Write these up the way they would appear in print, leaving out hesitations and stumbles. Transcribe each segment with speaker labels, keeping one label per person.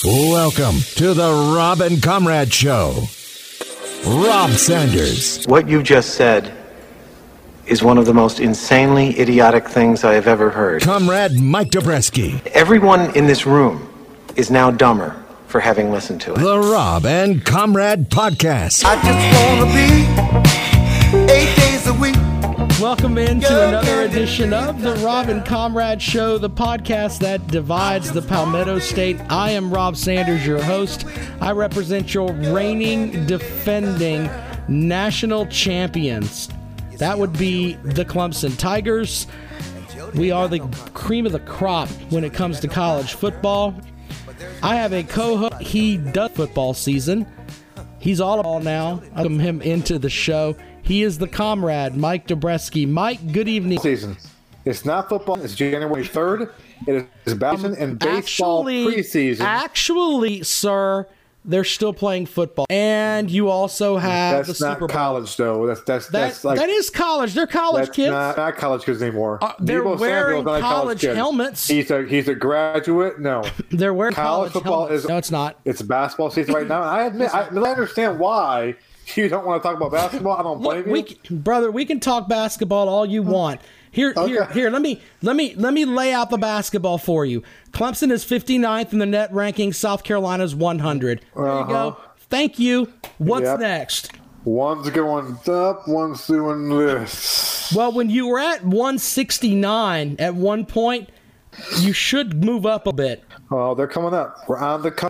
Speaker 1: Welcome to the Rob and Comrade Show. Rob Sanders.
Speaker 2: What you just said is one of the most insanely idiotic things I have ever heard.
Speaker 1: Comrade Mike Dobreski.
Speaker 2: Everyone in this room is now dumber for having listened to it.
Speaker 1: The Rob and Comrade Podcast.
Speaker 3: I just want to be 8 days a week.
Speaker 4: Welcome into another edition of the Rob and Comrade Show, the podcast that divides the Palmetto State. I am Rob Sanders, your host. I represent your reigning, defending national champions. That would be the Clemson Tigers. We are the cream of the crop when it comes to college football. I have a co-host. He does football season. He's all about now. I welcome him into the show. He is the comrade, Mike Dobreski. Mike, good evening.
Speaker 5: Season. It's not football. It's January 3rd. It is badminton and baseball preseason.
Speaker 4: Actually, sir, they're still playing football. And you also have the Super Bowl.
Speaker 5: That's not college, though. That's like,
Speaker 4: that is college. They're college kids.
Speaker 5: Not college kids anymore.
Speaker 4: They're
Speaker 5: Debo
Speaker 4: wearing
Speaker 5: Samuel's not
Speaker 4: college helmets.
Speaker 5: He's a graduate. No.
Speaker 4: They're wearing
Speaker 5: college football
Speaker 4: helmets. No, it's not.
Speaker 5: It's basketball season right now. And I admit, I understand why you don't want to talk about basketball. I don't blame you.
Speaker 4: Brother, we can talk basketball all you want. Here. Let me lay out the basketball for you. Clemson is 59th in the net ranking. South Carolina's 100. There you go. Thank you. What's next?
Speaker 5: One's going up, one's doing this.
Speaker 4: Well, when you were at 169 at one point, you should move up a bit.
Speaker 5: Oh, they're coming up. We're on the come.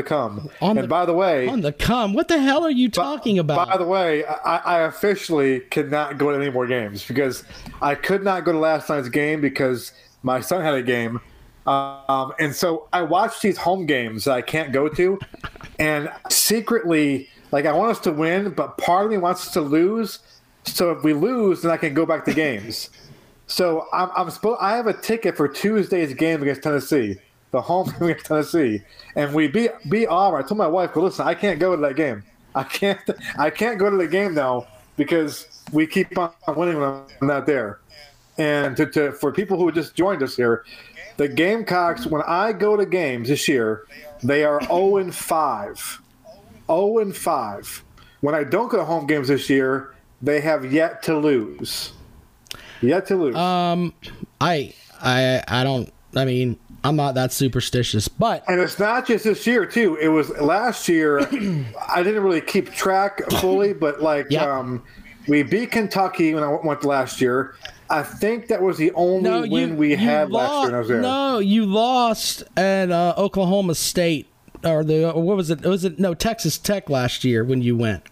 Speaker 5: By the way,
Speaker 4: on the come. What the hell are you talking about?
Speaker 5: By the way, I officially cannot go to any more games because I could not go to last night's game because my son had a game, and so I watched these home games that I can't go to, and secretly, like, I want us to win, but part of me wants us to lose. So if we lose, then I can go back to games. So I have a ticket for Tuesday's game against Tennessee. The home game against Tennessee, and we beat Auburn. I told my wife, "Well, listen, I can't go to that game. I can't go to the game now because we keep on winning when I'm not there." And for people who just joined us here, the Gamecocks, when I go to games this year, they are 0-5. 0-5. When I don't go to home games this year, they have yet to lose. Yet to lose.
Speaker 4: I don't. I mean, I'm not that superstitious, but...
Speaker 5: And it's not just this year, too. It was last year. I didn't really keep track fully, but, we beat Kentucky when I went last year. I think that was the only win we had last year when I was there.
Speaker 4: No, you lost at Oklahoma State. What was it? Texas Tech last year when you went.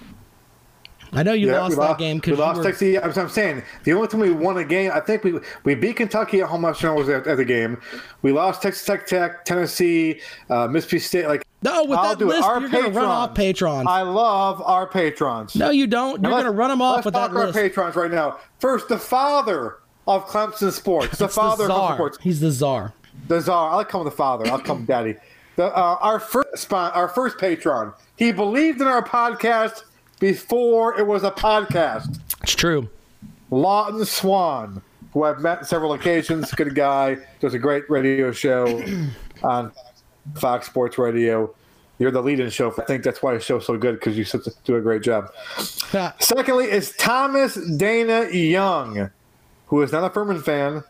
Speaker 4: I know you lost that game because
Speaker 5: Texas. I'm saying the only time we won a game, I think we beat Kentucky at home last year. I was at the game. We lost Texas Tech, Tennessee, Mississippi State. With
Speaker 4: that list, you're going to run off patrons.
Speaker 5: I love our patrons.
Speaker 4: No, you don't. You're going to run them off with that list.
Speaker 5: Let's talk our patrons right now. First, the father of Clemson sports. The father of Clemson sports.
Speaker 4: He's the czar.
Speaker 5: The czar. I'll call him the father. I'll call him daddy. Our first patron. He believed in our podcast before it was a podcast.
Speaker 4: It's true.
Speaker 5: Lawton Swan, who I've met on several occasions, good guy, does a great radio show on Fox Sports Radio. You're the lead-in show. I think that's why the show's so good, because you do a great job. Secondly is Thomas Dana Young, who is not a Furman fan.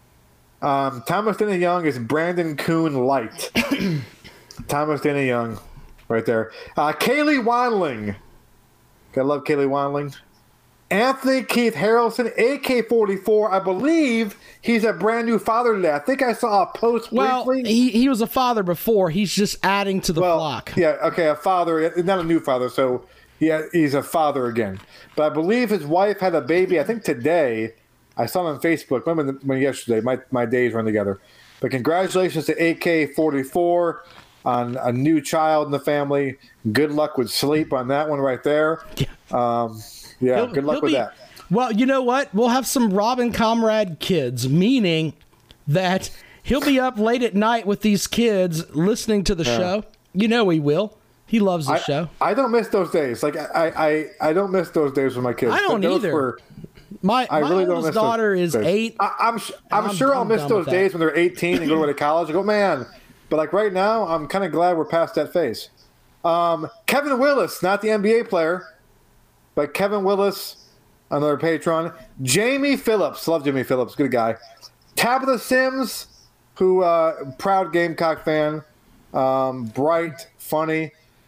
Speaker 5: Thomas Dana Young is Brandon Kuhn Light. Thomas Dana Young, right there. Kaylee Wanling. I love Kaylee Wanling. Anthony Keith Harrelson, AK-44. I believe he's a brand new father today. I think I saw a post briefly.
Speaker 4: Well, he was a father before. He's just adding to the flock.
Speaker 5: Yeah, okay, a father, not a new father, so he's a father again. But I believe his wife had a baby, I think today. I saw him on Facebook. Maybe yesterday. My days run together. But congratulations to AK-44 on a new child in the family. Good luck with sleep on that one right there. Good luck with that.
Speaker 4: Well, you know what? We'll have some Rob and Comrade kids, meaning that he'll be up late at night with these kids listening to the show. You know he will. He loves the show.
Speaker 5: I don't miss those days. Like I don't miss those days with my kids.
Speaker 4: I don't either. My oldest daughter is 8.
Speaker 5: I'm sure I'll miss those days when they're 18 and go away to college. I go, man. but like right now, I'm kind of glad we're past that phase. Kevin Willis, not the NBA player, but Kevin Willis, another patron. Jamie Phillips, love Jamie Phillips, good guy. Tabitha Sims, who proud Gamecock fan, bright, funny,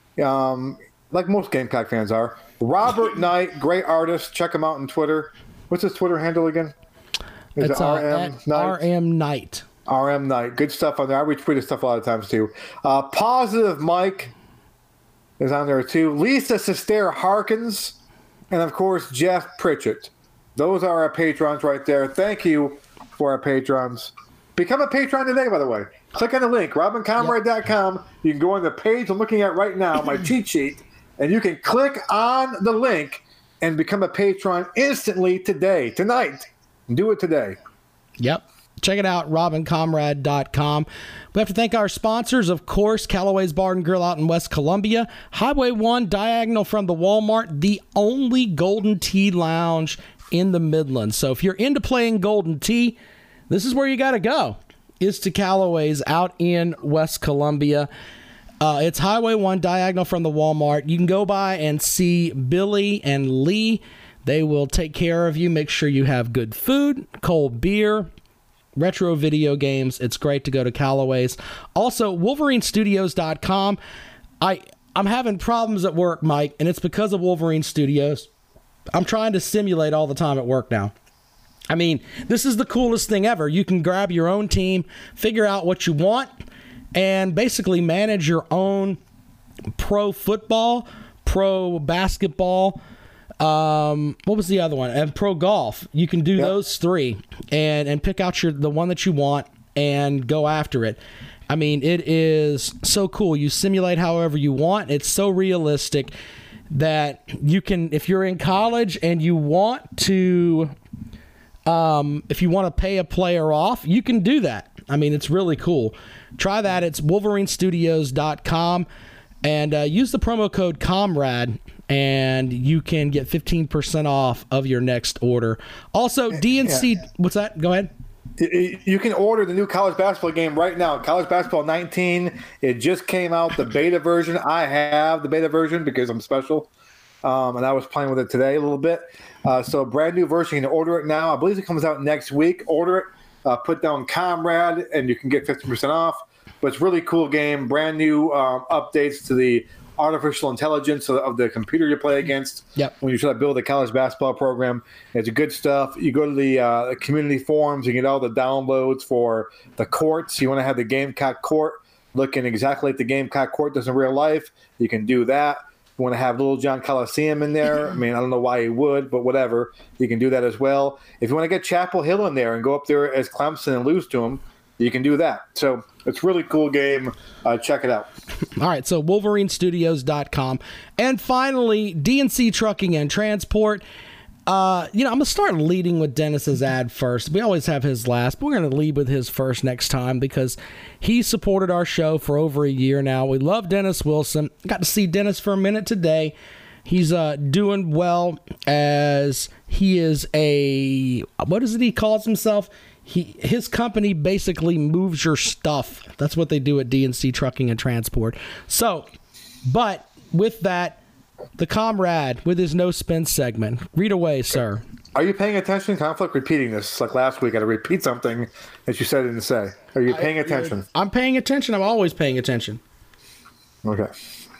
Speaker 5: like most Gamecock fans are. Robert Knight, great artist. Check him out on Twitter. What's his Twitter handle again?
Speaker 4: It's RM Knight.
Speaker 5: RM Knight. Good stuff on there. I retweet his stuff a lot of times too. Positive Mike is on there too. Lisa Sester Harkins. And of course, Jeff Pritchett. Those are our patrons right there. Thank you for our patrons. Become a patron today, by the way. Click on the link, robincomrade.com. You can go on the page I'm looking at right now, my cheat sheet, and you can click on the link and become a patron instantly tonight. Do it today.
Speaker 4: Yep. Check it out, robincomrade.com. We have to thank our sponsors, of course, Callaway's Bar and Grill out in West Columbia, Highway 1, diagonal from the Walmart, the only Golden Tee Lounge in the Midlands. So if you're into playing Golden Tee, this is where you got to go, is to Callaway's out in West Columbia. It's Highway 1, diagonal from the Walmart. You can go by and see Billy and Lee. They will take care of you. Make sure you have good food, cold beer, retro video games. It's great to go to Callaway's. Also, WolverineStudios.com. I'm having problems at work, Mike, and it's because of Wolverine Studios. I'm trying to simulate all the time at work now. I mean, this is the coolest thing ever. You can grab your own team, figure out what you want, and basically manage your own pro football, pro basketball, what was the other one? And pro golf. You can do those three and pick out the one that you want and go after it. I mean, it is so cool. You simulate however you want. It's so realistic that you can, if you're in college and you want to, if you want to pay a player off, you can do that. I mean, it's really cool. Try that. It's WolverineStudios.com and use the promo code COMRADE and you can get 15% off of your next order. Also, DNC, what's that? Go ahead.
Speaker 5: You can order the new college basketball game right now. College Basketball 19. It just came out, the beta version. I have the beta version because I'm special. And I was playing with it today a little bit. So a brand new version. You can order it now. I believe it comes out next week. Order it. Put down Comrade, and you can get 50% off. But it's a really cool game. Brand new updates to the artificial intelligence of the computer you play against.
Speaker 4: Yep.
Speaker 5: When you try to build a college basketball program, it's good stuff. You go to the community forums, you get all the downloads for the courts. You want to have the Gamecock court looking exactly like the Gamecock court does in real life. You can do that. You want to have Little John Coliseum in there. I mean, I don't know why you would, but whatever. You can do that as well. If you want to get Chapel Hill in there and go up there as Clemson and lose to them, you can do that. So it's a really cool game. Check it out.
Speaker 4: All right, so WolverineStudios.com. And finally, DNC Trucking and Transport. I'm going to start leading with Dennis's ad first. We always have his last, but we're going to lead with his first next time because he supported our show for over a year now. We love Dennis Wilson. Got to see Dennis for a minute today. He's doing well as he is what is it he calls himself? His company basically moves your stuff. That's what they do at DNC Trucking and Transport. So, but with that, the Comrade with his no spin segment. Read away, sir.
Speaker 5: Are you paying attention? Conflict repeating this. Like last week, I had to repeat something that you said and say. Are you paying attention?
Speaker 4: I'm paying attention. I'm always paying attention.
Speaker 5: Okay.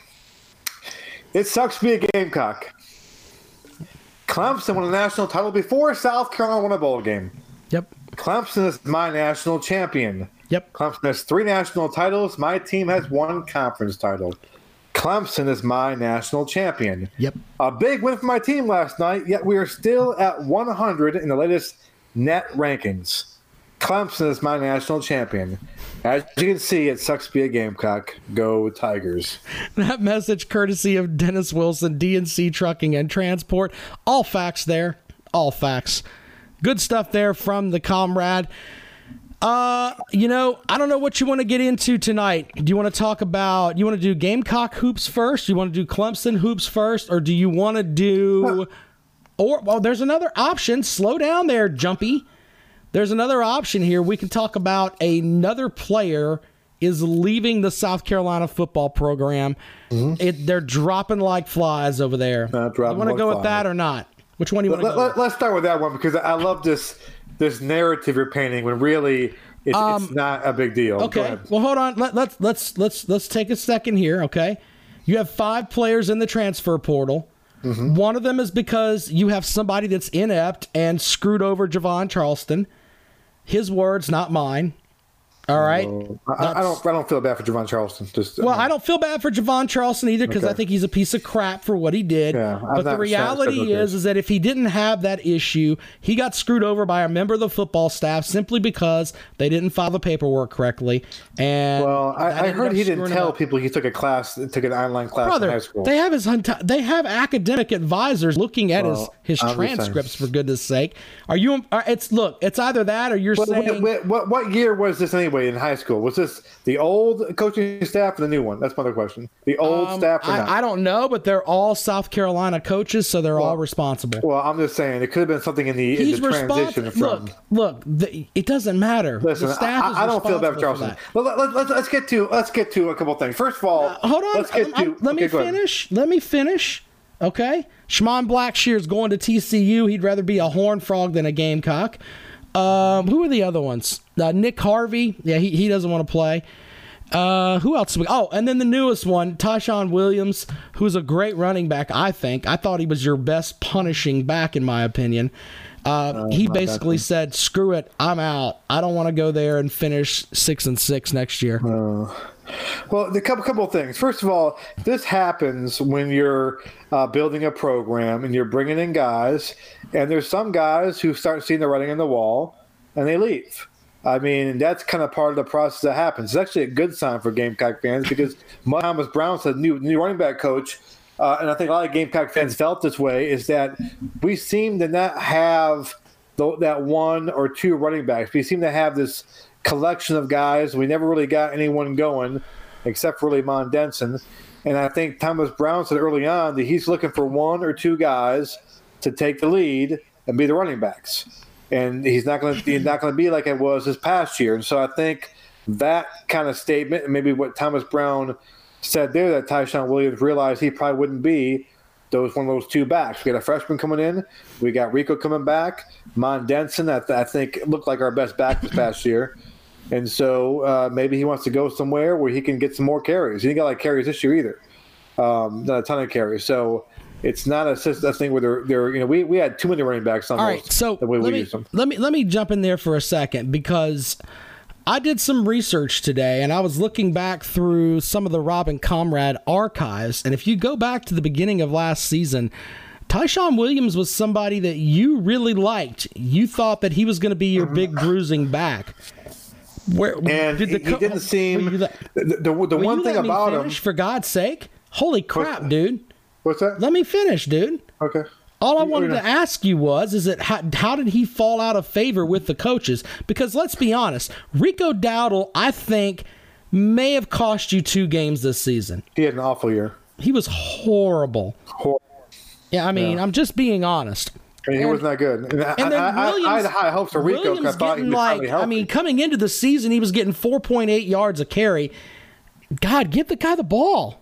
Speaker 5: It sucks to be a Gamecock. Clemson won a national title before South Carolina won a bowl game.
Speaker 4: Yep.
Speaker 5: Clemson is my national champion.
Speaker 4: Yep.
Speaker 5: Clemson has 3 national titles. My team has 1 conference title. Clemson is my national champion.
Speaker 4: Yep.
Speaker 5: A big win for my team last night, yet we are still at 100 in the latest net rankings. Clemson is my national champion. As you can see, it sucks to be a Gamecock. Go Tigers.
Speaker 4: That message courtesy of Dennis Wilson, DNC Trucking and Transport. All facts there. All facts. Good stuff there from the Comrade. I don't know what you want to get into tonight. Do you want to talk about, you want to do Gamecock hoops first? Do you want to do Clemson hoops first? Or do you want to do, there's another option. Slow down there, Jumpy. There's another option here. We can talk about another player is leaving the South Carolina football program. They're dropping like flies over there. You want to go with that or not? Which one do you want to go with?
Speaker 5: Let's start with that one because I love this narrative you're painting when really it's not a big deal.
Speaker 4: Okay. Well, hold on. Let's take a second here. Okay. You have 5 players in the transfer portal. One of them is because you have somebody that's inept and screwed over Javon Charleston. His words, not mine. All right.
Speaker 5: I don't feel bad for Javon Charleston.
Speaker 4: I don't feel bad for Javon Charleston either because I think he's a piece of crap for what he did.
Speaker 5: Yeah,
Speaker 4: but the reality is that if he didn't have that issue, he got screwed over by a member of the football staff simply because they didn't file the paperwork correctly. And
Speaker 5: I heard he didn't tell people he took an online class in high school.
Speaker 4: They have academic advisors looking at his transcripts. For goodness sake, it's either that or you're saying
Speaker 5: what year was this anyway? In high school, was this the old coaching staff or the new one? That's my other question. The old staff or not?
Speaker 4: I don't know, but they're all South Carolina coaches, so they're all responsible.
Speaker 5: Well, I'm just saying it could have been something in the transition from.
Speaker 4: Look, it doesn't matter.
Speaker 5: Listen,
Speaker 4: the staff
Speaker 5: I don't feel bad for Charleston. Let's get to a couple of things. First of all,
Speaker 4: hold on. Let me finish. Okay, Shimon Blackshear's going to TCU. He'd rather be a Horned Frog than a Gamecock. Who are the other ones? Nick Harvey. Yeah, he doesn't want to play. Who else? And then the newest one, Tyshawn Williams, who's a great running back, I think. I thought he was your best punishing back, in my opinion. He basically said, screw it, I'm out. I don't want to go there and finish 6-6 next year.
Speaker 5: Well, a couple of things. First of all, this happens when you're building a program and you're bringing in guys, and there's some guys who start seeing the writing on the wall, and they leave. I mean, that's kind of part of the process that happens. It's actually a good sign for Gamecock fans because Thomas Brown said new running back coach, and I think a lot of Gamecock fans felt this way, is that we seem to not have that 1 or 2 running backs. We seem to have this collection of guys. We never really got anyone going except for really Mon Denson. And I think Thomas Brown said early on that he's looking for 1 or 2 guys to take the lead and be the running backs. And he's not going to be like it was this past year. And so I think that kind of statement, and maybe what Thomas Brown said there, that Tyshawn Williams realized he probably wouldn't be one of those 2 backs. We got a freshman coming in. We got Rico coming back. Mon Denson, I think, looked like our best back this past year. And so maybe he wants to go somewhere where he can get some more carries. He didn't get a lot of carries this year either. Not a ton of carries. So it's not a thing where they're we had too many running backs almost.
Speaker 4: All right, so
Speaker 5: the way we used them.
Speaker 4: Let me jump in there for a second because I did some research today and I was looking back through some of the Robin Comrade archives, and if you go back to the beginning of last season, Tyshawn Williams was somebody that you really liked. You thought that he was going to be your big bruising back.
Speaker 5: He didn't seem the one thing about him.
Speaker 4: For God's sake, holy crap, dude!
Speaker 5: What's that?
Speaker 4: Let me finish, dude.
Speaker 5: Okay.
Speaker 4: All I wanted to ask you was how did he fall out of favor with the coaches? Because let's be honest, Rico Dowdle, I think, may have cost you 2 games this season.
Speaker 5: He had an awful year.
Speaker 4: He was horrible. Yeah, I mean, I'm just being honest.
Speaker 5: He was not good. And then I had high hopes for Rico because I thought he was finally healthy.
Speaker 4: I mean, coming into the season, he was getting 4.8 yards a carry. God, give the guy the ball.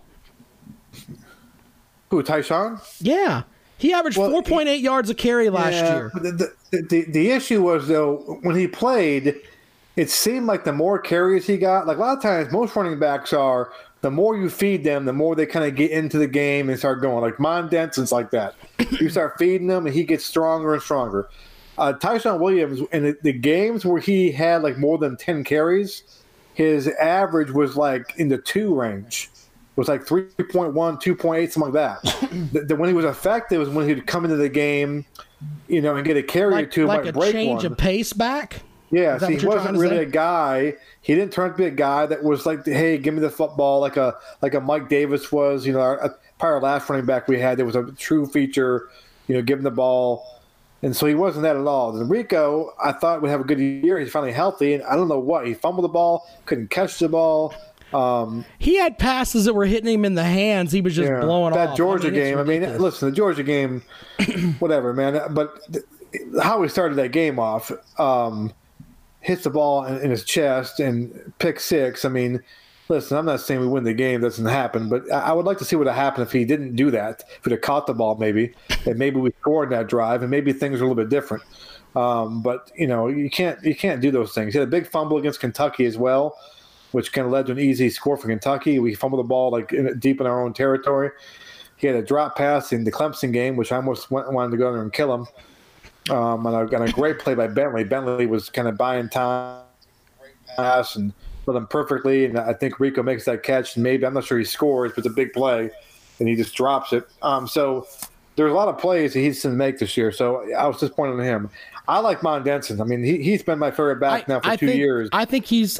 Speaker 5: Who, Tyshawn?
Speaker 4: Yeah. He averaged 4.8 yards a carry last year.
Speaker 5: The issue was, though, when he played, it seemed like the more carries he got, like a lot of times most running backs are, the more you feed them, the more they kind of get into the game and start going. Like Mon Denson's like that. You start feeding him, and he gets stronger and stronger. Tyshawn Williams, in the games where he had like more than 10 carries, his average was like in the 2 range. It was like 3.1, 2.8, something like that. When he was effective was when he'd come into the game, and get a carry or 2,
Speaker 4: like
Speaker 5: might
Speaker 4: a
Speaker 5: break
Speaker 4: change
Speaker 5: one.
Speaker 4: Of pace back.
Speaker 5: Yeah, see, he wasn't really a guy. He didn't turn out to be a guy that was like, hey, give me the football, like a Mike Davis was. Probably our last running back we had, there was a true feature, give him the ball. And so he wasn't that at all. And Rico, I thought would have a good year. He's finally healthy, and I don't know what. He fumbled the ball, couldn't catch the ball.
Speaker 4: He had passes that were hitting him in the hands. He was just blowing off.
Speaker 5: That Georgia game, listen, the Georgia game, whatever, man. But how we started that game off, hits the ball in his chest and pick six. I mean, listen, I'm not saying we win the game. That doesn't happen. But I would like to see what would have happened if he didn't do that. If he'd have caught the ball maybe, and maybe we scored that drive, and maybe things are a little bit different. But, you can't do those things. He had a big fumble against Kentucky as well, which kind of led to an easy score for Kentucky. We fumbled the ball deep in our own territory. He had a drop pass in the Clemson game, which I almost wanted to go there and kill him. And a great play by Bentley. Bentley was kind of buying time, pass and with him perfectly. And I think Rico makes that catch. And maybe, I'm not sure he scores, but it's a big play, and he just drops it. So there's a lot of plays that he's going to make this year. So I was disappointed in him. I like Mon Denson. I mean, he's been my favorite back now for 2 years.
Speaker 4: I think he's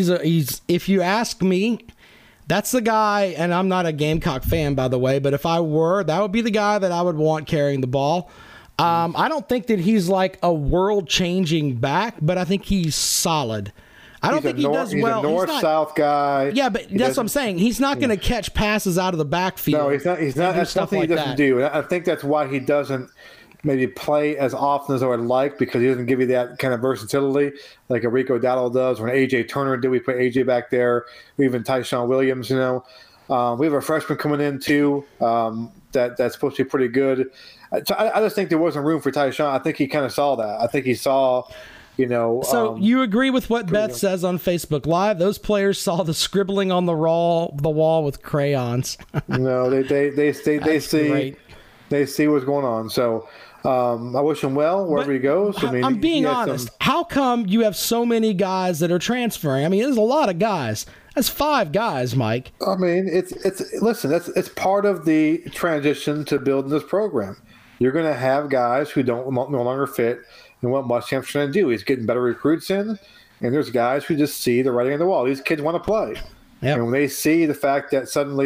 Speaker 4: if you ask me, that's the guy, and I'm not a Gamecock fan, by the way, but if I were, that would be the guy that I would want carrying the ball. I don't think that he's like a world-changing back, but I think he's solid. I don't think he does well.
Speaker 5: He's a north-south guy.
Speaker 4: Yeah, but that's what I'm saying. He's not going to catch passes out of the backfield.
Speaker 5: No, he's not. That's something he doesn't do. I think that's why he doesn't maybe play as often as I would like, because he doesn't give you that kind of versatility like a Rico Dowdle does, or an A.J. Turner did. We put A.J. back there, or even Tyshawn Williams, We have a freshman coming in, too, that's supposed to be pretty good. So I just think there wasn't room for Tyshawn. I think he kind of saw that. I think he saw,
Speaker 4: So you agree with what Beth says on Facebook Live? Those players saw the scribbling on the wall with crayons.
Speaker 5: No, they see
Speaker 4: great.
Speaker 5: They see what's going on. So I wish him well wherever he goes.
Speaker 4: I'm being honest. How come you have so many guys that are transferring? I mean, there's a lot of guys. That's 5 guys, Mike.
Speaker 5: I mean, it's part of the transition to building this program. You're going to have guys who no longer fit in what Muschamp's trying to do. He's getting better recruits in, and there's guys who just see the writing on the wall. These kids want to play. Yep. And when they see the fact that suddenly,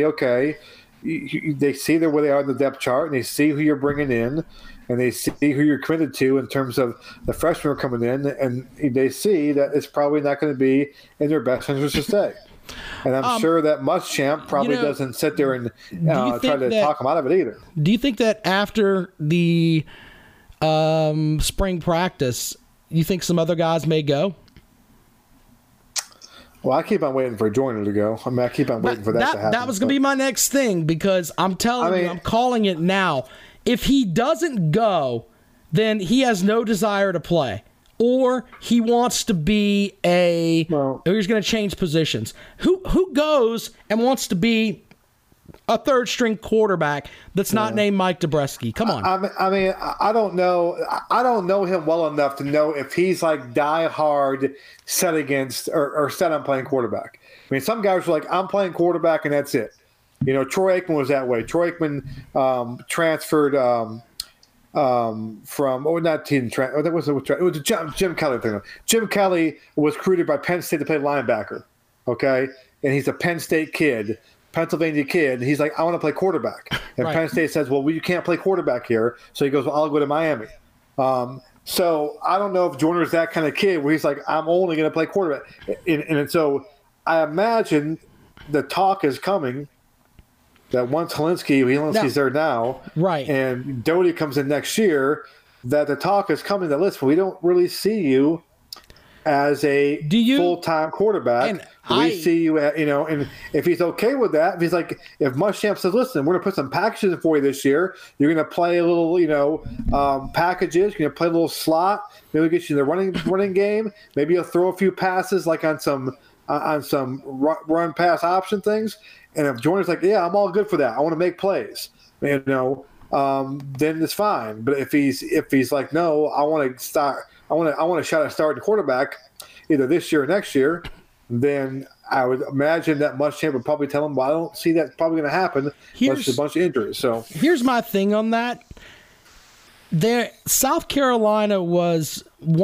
Speaker 5: they see where they are in the depth chart, and they see who you're bringing in, and they see who you're committed to in terms of the freshmen are coming in, and they see that it's probably not going to be in their best interest to stay. And I'm sure that Muschamp probably doesn't sit there and try to talk him out of it either.
Speaker 4: Do you think that after the spring practice, you think some other guys may go?
Speaker 5: Well, I keep on waiting for Joyner to go. I mean, I keep on waiting for that to happen.
Speaker 4: That was going to be my next thing, because I'm telling you, I'm calling it now. If he doesn't go, then he has no desire to play. Or he wants to be he's going to change positions. Who goes and wants to be a third-string quarterback that's not named Mike Dobreski? Come on.
Speaker 5: I mean, I don't know. I don't know him well enough to know if he's like die-hard set against or set on playing quarterback. I mean, some guys are like, I'm playing quarterback and that's it. Troy Aikman was that way. Troy Aikman transferred it was Jim Kelly thing. Jim Kelly was recruited by Penn State to play linebacker, okay? And he's a Penn State kid, Pennsylvania kid, and he's like, I want to play quarterback. And right. Penn State says, well, you can't play quarterback here. So he goes, well, I'll go to Miami. So I don't know if Joyner's that kind of kid where he's like, I'm only going to play quarterback. And so I imagine the talk is coming that once Helinski's there now,
Speaker 4: right,
Speaker 5: and Doty comes in next year, that the talk is coming that, listen, we don't really see you as a full-time quarterback. We see you at, and if he's okay with that, if he's like, if Muschamp says, listen, we're going to put some packages in for you this year, you're going to play a little, packages, you're going to play a little slot, maybe we'll get you in the running game, maybe you'll throw a few passes like on some run pass option things. And if Joyner's like, yeah, I'm all good for that, I want to make plays, then it's fine. But if he's like, no, I want to start, I want to shot at starting quarterback either this year or next year, then I would imagine that Muschamp would probably tell him, well, I don't see that probably going to happen unless there's a bunch of injuries. So
Speaker 4: here's my thing on that. South Carolina was the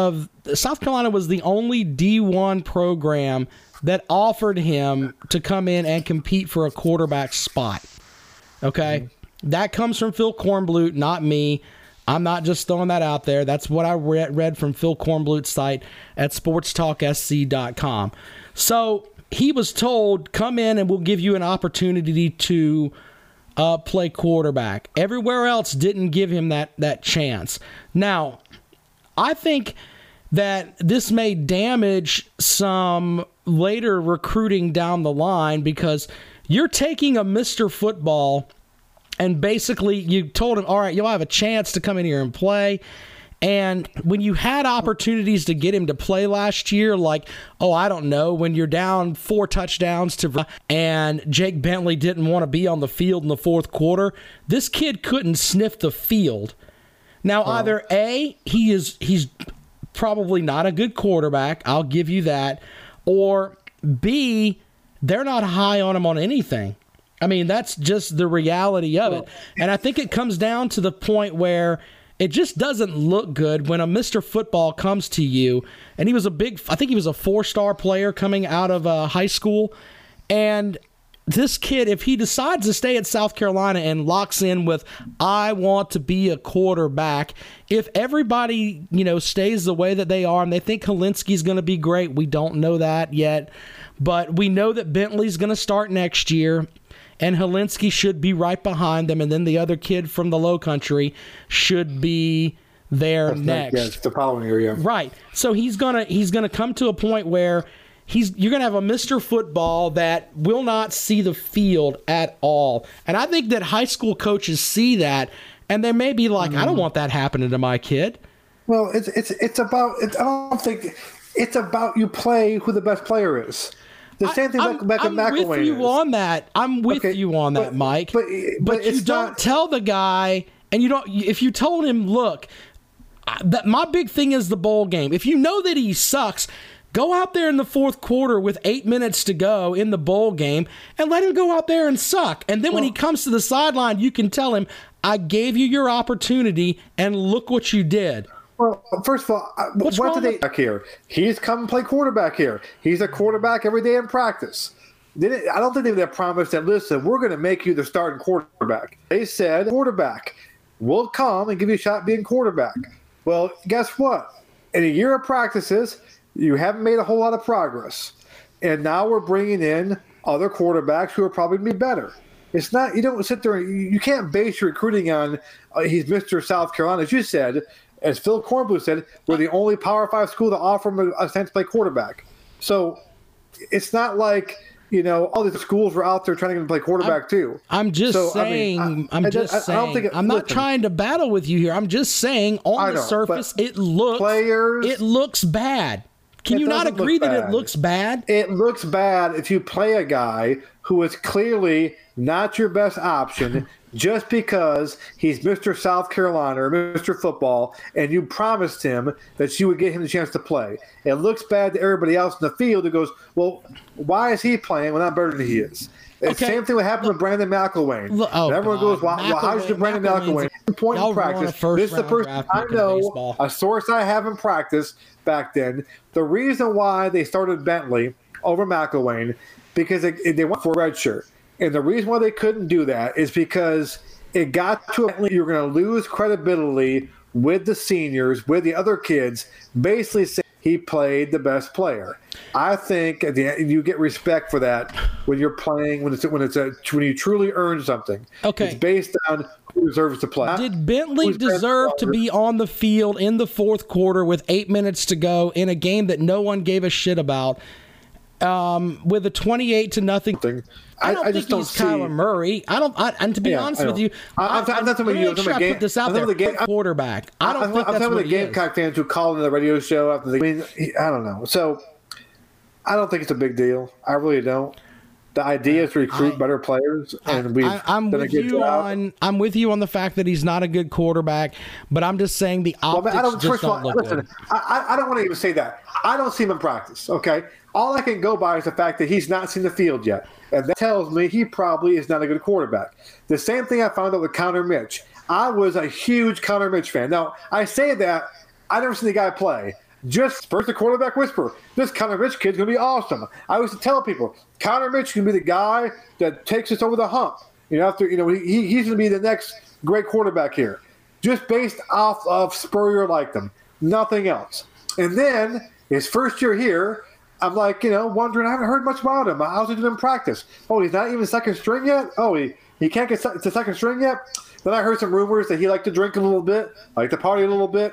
Speaker 4: only D1 program that offered him to come in and compete for a quarterback spot. Okay? Mm-hmm. That comes from Phil Kornblut, not me. I'm not just throwing that out there. That's what I read from Phil Kornblut's site at sportstalksc.com. So he was told, come in and we'll give you an opportunity to play quarterback. Everywhere else didn't give him that chance. Now, I think that this may damage some later recruiting down the line, because you're taking a Mr. Football and basically you told him, all right, you'll have a chance to come in here and play. And when you had opportunities to get him to play last year, like, I don't know, when you're down 4 touchdowns to and Jake Bentley didn't want to be on the field in the fourth quarter, this kid couldn't sniff the field. Now, either A, he's probably not a good quarterback, I'll give you that, or B, they're not high on him on anything. I mean, that's just the reality of it. And I think it comes down to the point where it just doesn't look good when a Mr. Football comes to you, and he was I think he was a 4-star player coming out of high school, and this kid, if he decides to stay at South Carolina and locks in with, I want to be a quarterback, if everybody, stays the way that they are and they think Hilinski's going to be great, we don't know that yet, but we know that Bentley's going to start next year, and Hilinski should be right behind them, and then the other kid from the Low Country should be there next.
Speaker 5: Yes, the following year, yeah.
Speaker 4: Right. So he's gonna come to a point where you're gonna have a Mr. Football that will not see the field at all. And I think that high school coaches see that, and they may be like, I don't want that happening to my kid.
Speaker 5: Well, it's about. I don't think it's about you play who the best player is. The same thing back in McElwain.
Speaker 4: I'm with you on that. I'm with you on that, Mike. But you don't tell the guy, and you don't. If you told him, look, that my big thing is the bowl game. If you know that he sucks, go out there in the fourth quarter with 8 minutes to go in the bowl game and let him go out there and suck. And then when he comes to the sideline, you can tell him, I gave you your opportunity, and look what you did.
Speaker 5: Well, first of all, what did they back here? He's come and play quarterback here. He's a quarterback every day in practice. I don't think they promised that, listen, we're going to make you the starting quarterback. They said, quarterback, we'll come and give you a shot at being quarterback. Well, guess what? In a year of practices, you haven't made a whole lot of progress. And now we're bringing in other quarterbacks who are probably going to be better. It's not, you don't sit there, you can't base your recruiting on he's Mr. South Carolina. As you said, as Phil Kornblue said, we're the only Power 5 school to offer him a chance to play quarterback. So it's not like, all these schools were out there trying to get him to play quarterback too.
Speaker 4: I'm just saying, I'm not trying to battle with you here. I'm just saying on the surface, it looks bad. Can you not agree that it looks bad?
Speaker 5: It looks bad if you play a guy who is clearly not your best option just because he's Mr. South Carolina or Mr. Football, and you promised him that you would get him the chance to play. It looks bad to everybody else in the field who goes, well, why is he playing when I'm better than he is? It's the same thing what happened with Brandon McElwain. Everyone goes, well, how's your Brandon McElwain? Point in practice. This is the first I know, a source I have in practice back then. The reason why they started Bentley over McElwain, because they went for a red shirt. And the reason why they couldn't do that is because it got to a point you're going to lose credibility with the seniors, with the other kids, basically saying he played the best player. I think at the end, you get respect for that when you're playing, when you truly earn something.
Speaker 4: Okay.
Speaker 5: It's based on who deserves to play.
Speaker 4: Did Bentley deserve to be on the field in the fourth quarter with 8 minutes to go in a game that no one gave a shit about? With a 28-0. I just don't see Kyler Murray. And to be honest with you,
Speaker 5: I'm not talking about you. I'm talking about
Speaker 4: put this out there. Quarterback. I don't think that's what he is. I'm talking about the Gamecock
Speaker 5: fans who called in the radio show after I don't know. So I don't think it's a big deal. I really don't. The idea is to recruit better players, and I'm with you on the fact that he's not a good quarterback, but I'm just saying the optics don't look good. I don't want to even say that. I don't see him in practice, okay? All I can go by is the fact that he's not seen the field yet, and that tells me he probably is not a good quarterback. The same thing I found out with Connor Mitch. I was a huge Connor Mitch fan. Now, I say that I never seen the guy play. Just first the quarterback whisper, this Connor Mitch kid's going to be awesome. I used to tell people, Connor Mitch can be the guy that takes us over the hump. He's going to be the next great quarterback here. Just based off of Spurrier liked him. Nothing else. And then his first year here, I'm like, wondering, I haven't heard much about him. How's he doing in practice? Oh, he's not even second string yet? Oh, he can't get to second string yet? Then I heard some rumors that he liked to drink a little bit, liked to party a little bit.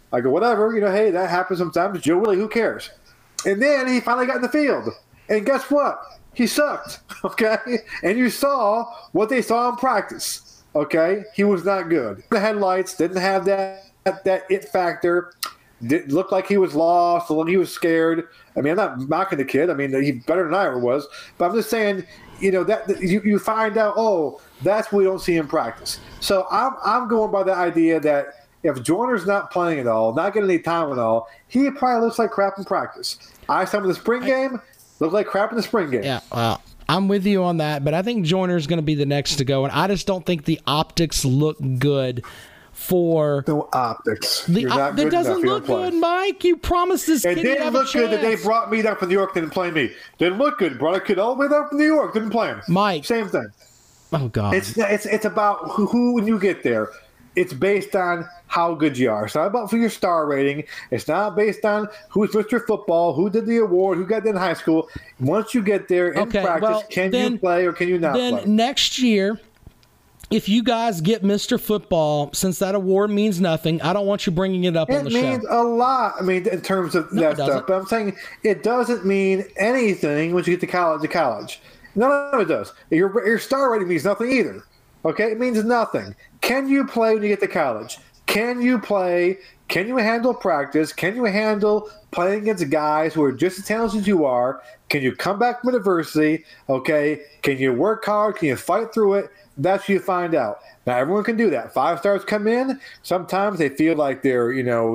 Speaker 5: I go, whatever, hey, that happens sometimes. Joe Willie, who cares? And then he finally got in the field. And guess what? He sucked, okay? And you saw what they saw in practice, okay? He was not good. The headlights didn't have that it factor. Didn't look like he was lost, looked like he was scared. I mean, I'm not knocking the kid. I mean, he's better than I ever was. But I'm just saying, that you find out, that's what we don't see in practice. So I'm going by the idea that if Joyner's not playing at all, not getting any time at all, he probably looks like crap in practice. I saw him in the spring game, looked like crap in the spring game.
Speaker 4: Yeah, well, I'm with you on that, but I think Joyner's going to be the next to go, and I just don't think the optics look good for
Speaker 5: no optics.
Speaker 4: It doesn't look good, Mike. You promised this kid
Speaker 5: It didn't look good that they brought me down from New York, didn't play me. Didn't look good. Brought a kid all the way down from New York, didn't play him.
Speaker 4: Mike.
Speaker 5: Same thing.
Speaker 4: Oh, God.
Speaker 5: It's about who when you get there. It's based on how good you are. It's not about for your star rating. It's not based on who's Mr. Football, who did the award, who got there in high school. Once you get there in practice, can you play or can you not play?
Speaker 4: Then next year, if you guys get Mr. Football, since that award means nothing, I don't want you bringing it up on the show.
Speaker 5: It means a lot, in terms of that stuff. But I'm saying it doesn't mean anything once you get to college. None of it does. Your star rating means nothing either. Okay? It means nothing. Can you play when you get to college? Can you play? Can you handle practice? Can you handle playing against guys who are just as talented as you are? Can you come back from adversity? Okay? Can you work hard? Can you fight through it? That's what you find out. Now, everyone can do that. 5-stars come in. Sometimes they feel like they're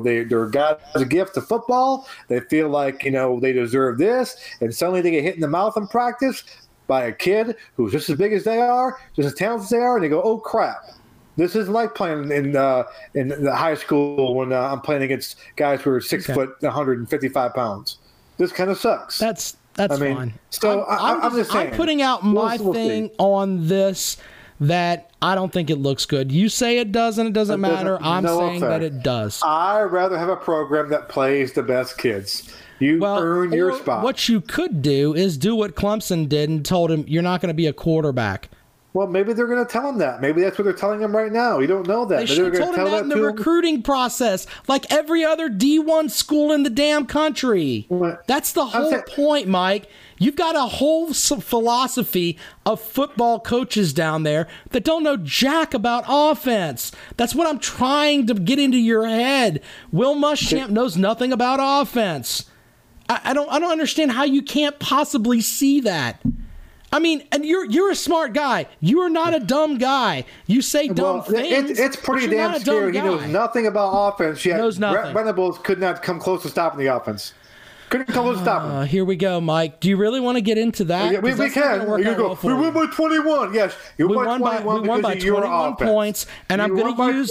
Speaker 5: God's gift to football. They feel like, they deserve this. And suddenly they get hit in the mouth in practice by a kid who's just as big as they are, just as talented as they are, and they go, oh, crap. This isn't like playing in the high school when I'm playing against guys who are 6 foot, 155 pounds. This kind of sucks.
Speaker 4: That's fine.
Speaker 5: So I'm just saying.
Speaker 4: I'm putting out my thing on this that I don't think it looks good. You say it doesn't. It doesn't matter. I'm saying that it does.
Speaker 5: I'd rather have a program that plays the best kids. You earn your spot.
Speaker 4: What you could do is do what Clemson did and told him, you're not going to be a quarterback.
Speaker 5: Well, maybe they're going to tell him that. Maybe that's what they're telling him right now. You don't know that.
Speaker 4: They should have told him that in the recruiting process, like every other D1 school in the damn country. That's the whole point, Mike. You've got a whole philosophy of football coaches down there that don't know jack about offense. That's what I'm trying to get into your head. Will Muschamp knows nothing about offense. I don't understand how you can't possibly see that. I mean, and you're a smart guy. You are not a dumb guy. You say dumb things.
Speaker 5: It's pretty damn scary. He knows nothing about offense yet.
Speaker 4: Knows nothing.
Speaker 5: Brett Venables could not come close to stopping the offense. Couldn't come close to stopping him.
Speaker 4: Here we go, Mike. Do you really want to get into that?
Speaker 5: Yeah, we can. We won by 21. Yes,
Speaker 4: we won by 21 points, and I'm going to use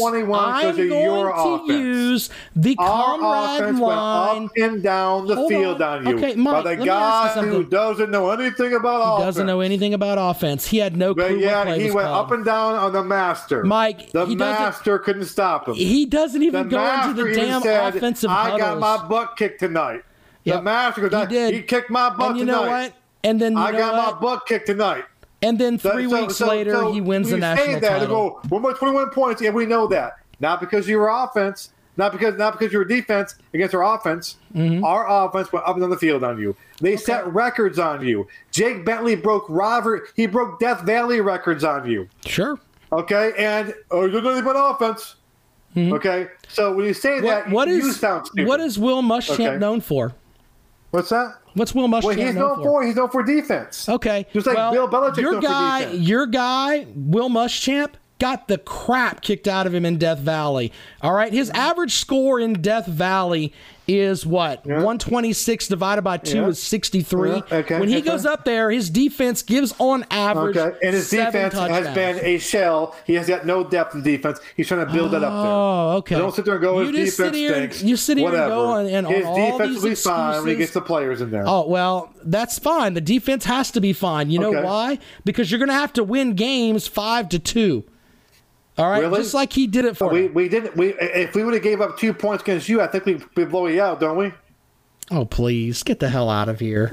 Speaker 4: the Comrade line
Speaker 5: up and down the field on you.
Speaker 4: Okay, Mike,
Speaker 5: by the guy who doesn't know anything about offense.
Speaker 4: He doesn't know anything about offense. He had no clue what play
Speaker 5: he
Speaker 4: was
Speaker 5: went
Speaker 4: called.
Speaker 5: up and down on the master.
Speaker 4: Mike,
Speaker 5: the master couldn't stop him.
Speaker 4: He doesn't even go into the damn offensive huddles.
Speaker 5: I got my butt kicked tonight. The master he kicked my butt
Speaker 4: and you
Speaker 5: tonight.
Speaker 4: Know what? And then
Speaker 5: I got my butt kicked tonight.
Speaker 4: And then 3 weeks later, he wins the national title.
Speaker 5: Won by 21 points. Yeah, we know that. Not because you were offense. Not because you were defense against our offense. Mm-hmm. Our offense went up and down the field on you. They set records on you. Jake Bentley broke Death Valley records on you.
Speaker 4: Sure.
Speaker 5: Okay, and you're nothing but offense. Mm-hmm. Okay, so when you say you sound stupid.
Speaker 4: What is Will Muschamp known for?
Speaker 5: What's that?
Speaker 4: What's Will Muschamp known for?
Speaker 5: He's known for defense.
Speaker 4: Okay.
Speaker 5: Just like Bill Belichick's known for defense.
Speaker 4: Your guy, Will Muschamp, got the crap kicked out of him in Death Valley. All right? His average score in Death Valley is what? 126 divided by 2 is 63.
Speaker 5: Yeah. Okay.
Speaker 4: When he goes up there, his defense gives on average
Speaker 5: and his defense has been a shell. He has got no depth in defense. He's trying to build it up there.
Speaker 4: Oh, okay.
Speaker 5: So don't sit there and go, his defense stinks.
Speaker 4: You sit here and go and
Speaker 5: his
Speaker 4: all
Speaker 5: defense
Speaker 4: these
Speaker 5: will be fine when he gets the players in there.
Speaker 4: Oh, well, that's fine. The defense has to be fine. You know why? Because you're going to have to win games 5-2. All right,
Speaker 5: really?
Speaker 4: Just like he did it for
Speaker 5: we didn't. If we would have gave up 2 points against you, I think we'd blow you out, don't we?
Speaker 4: Oh, please get the hell out of here,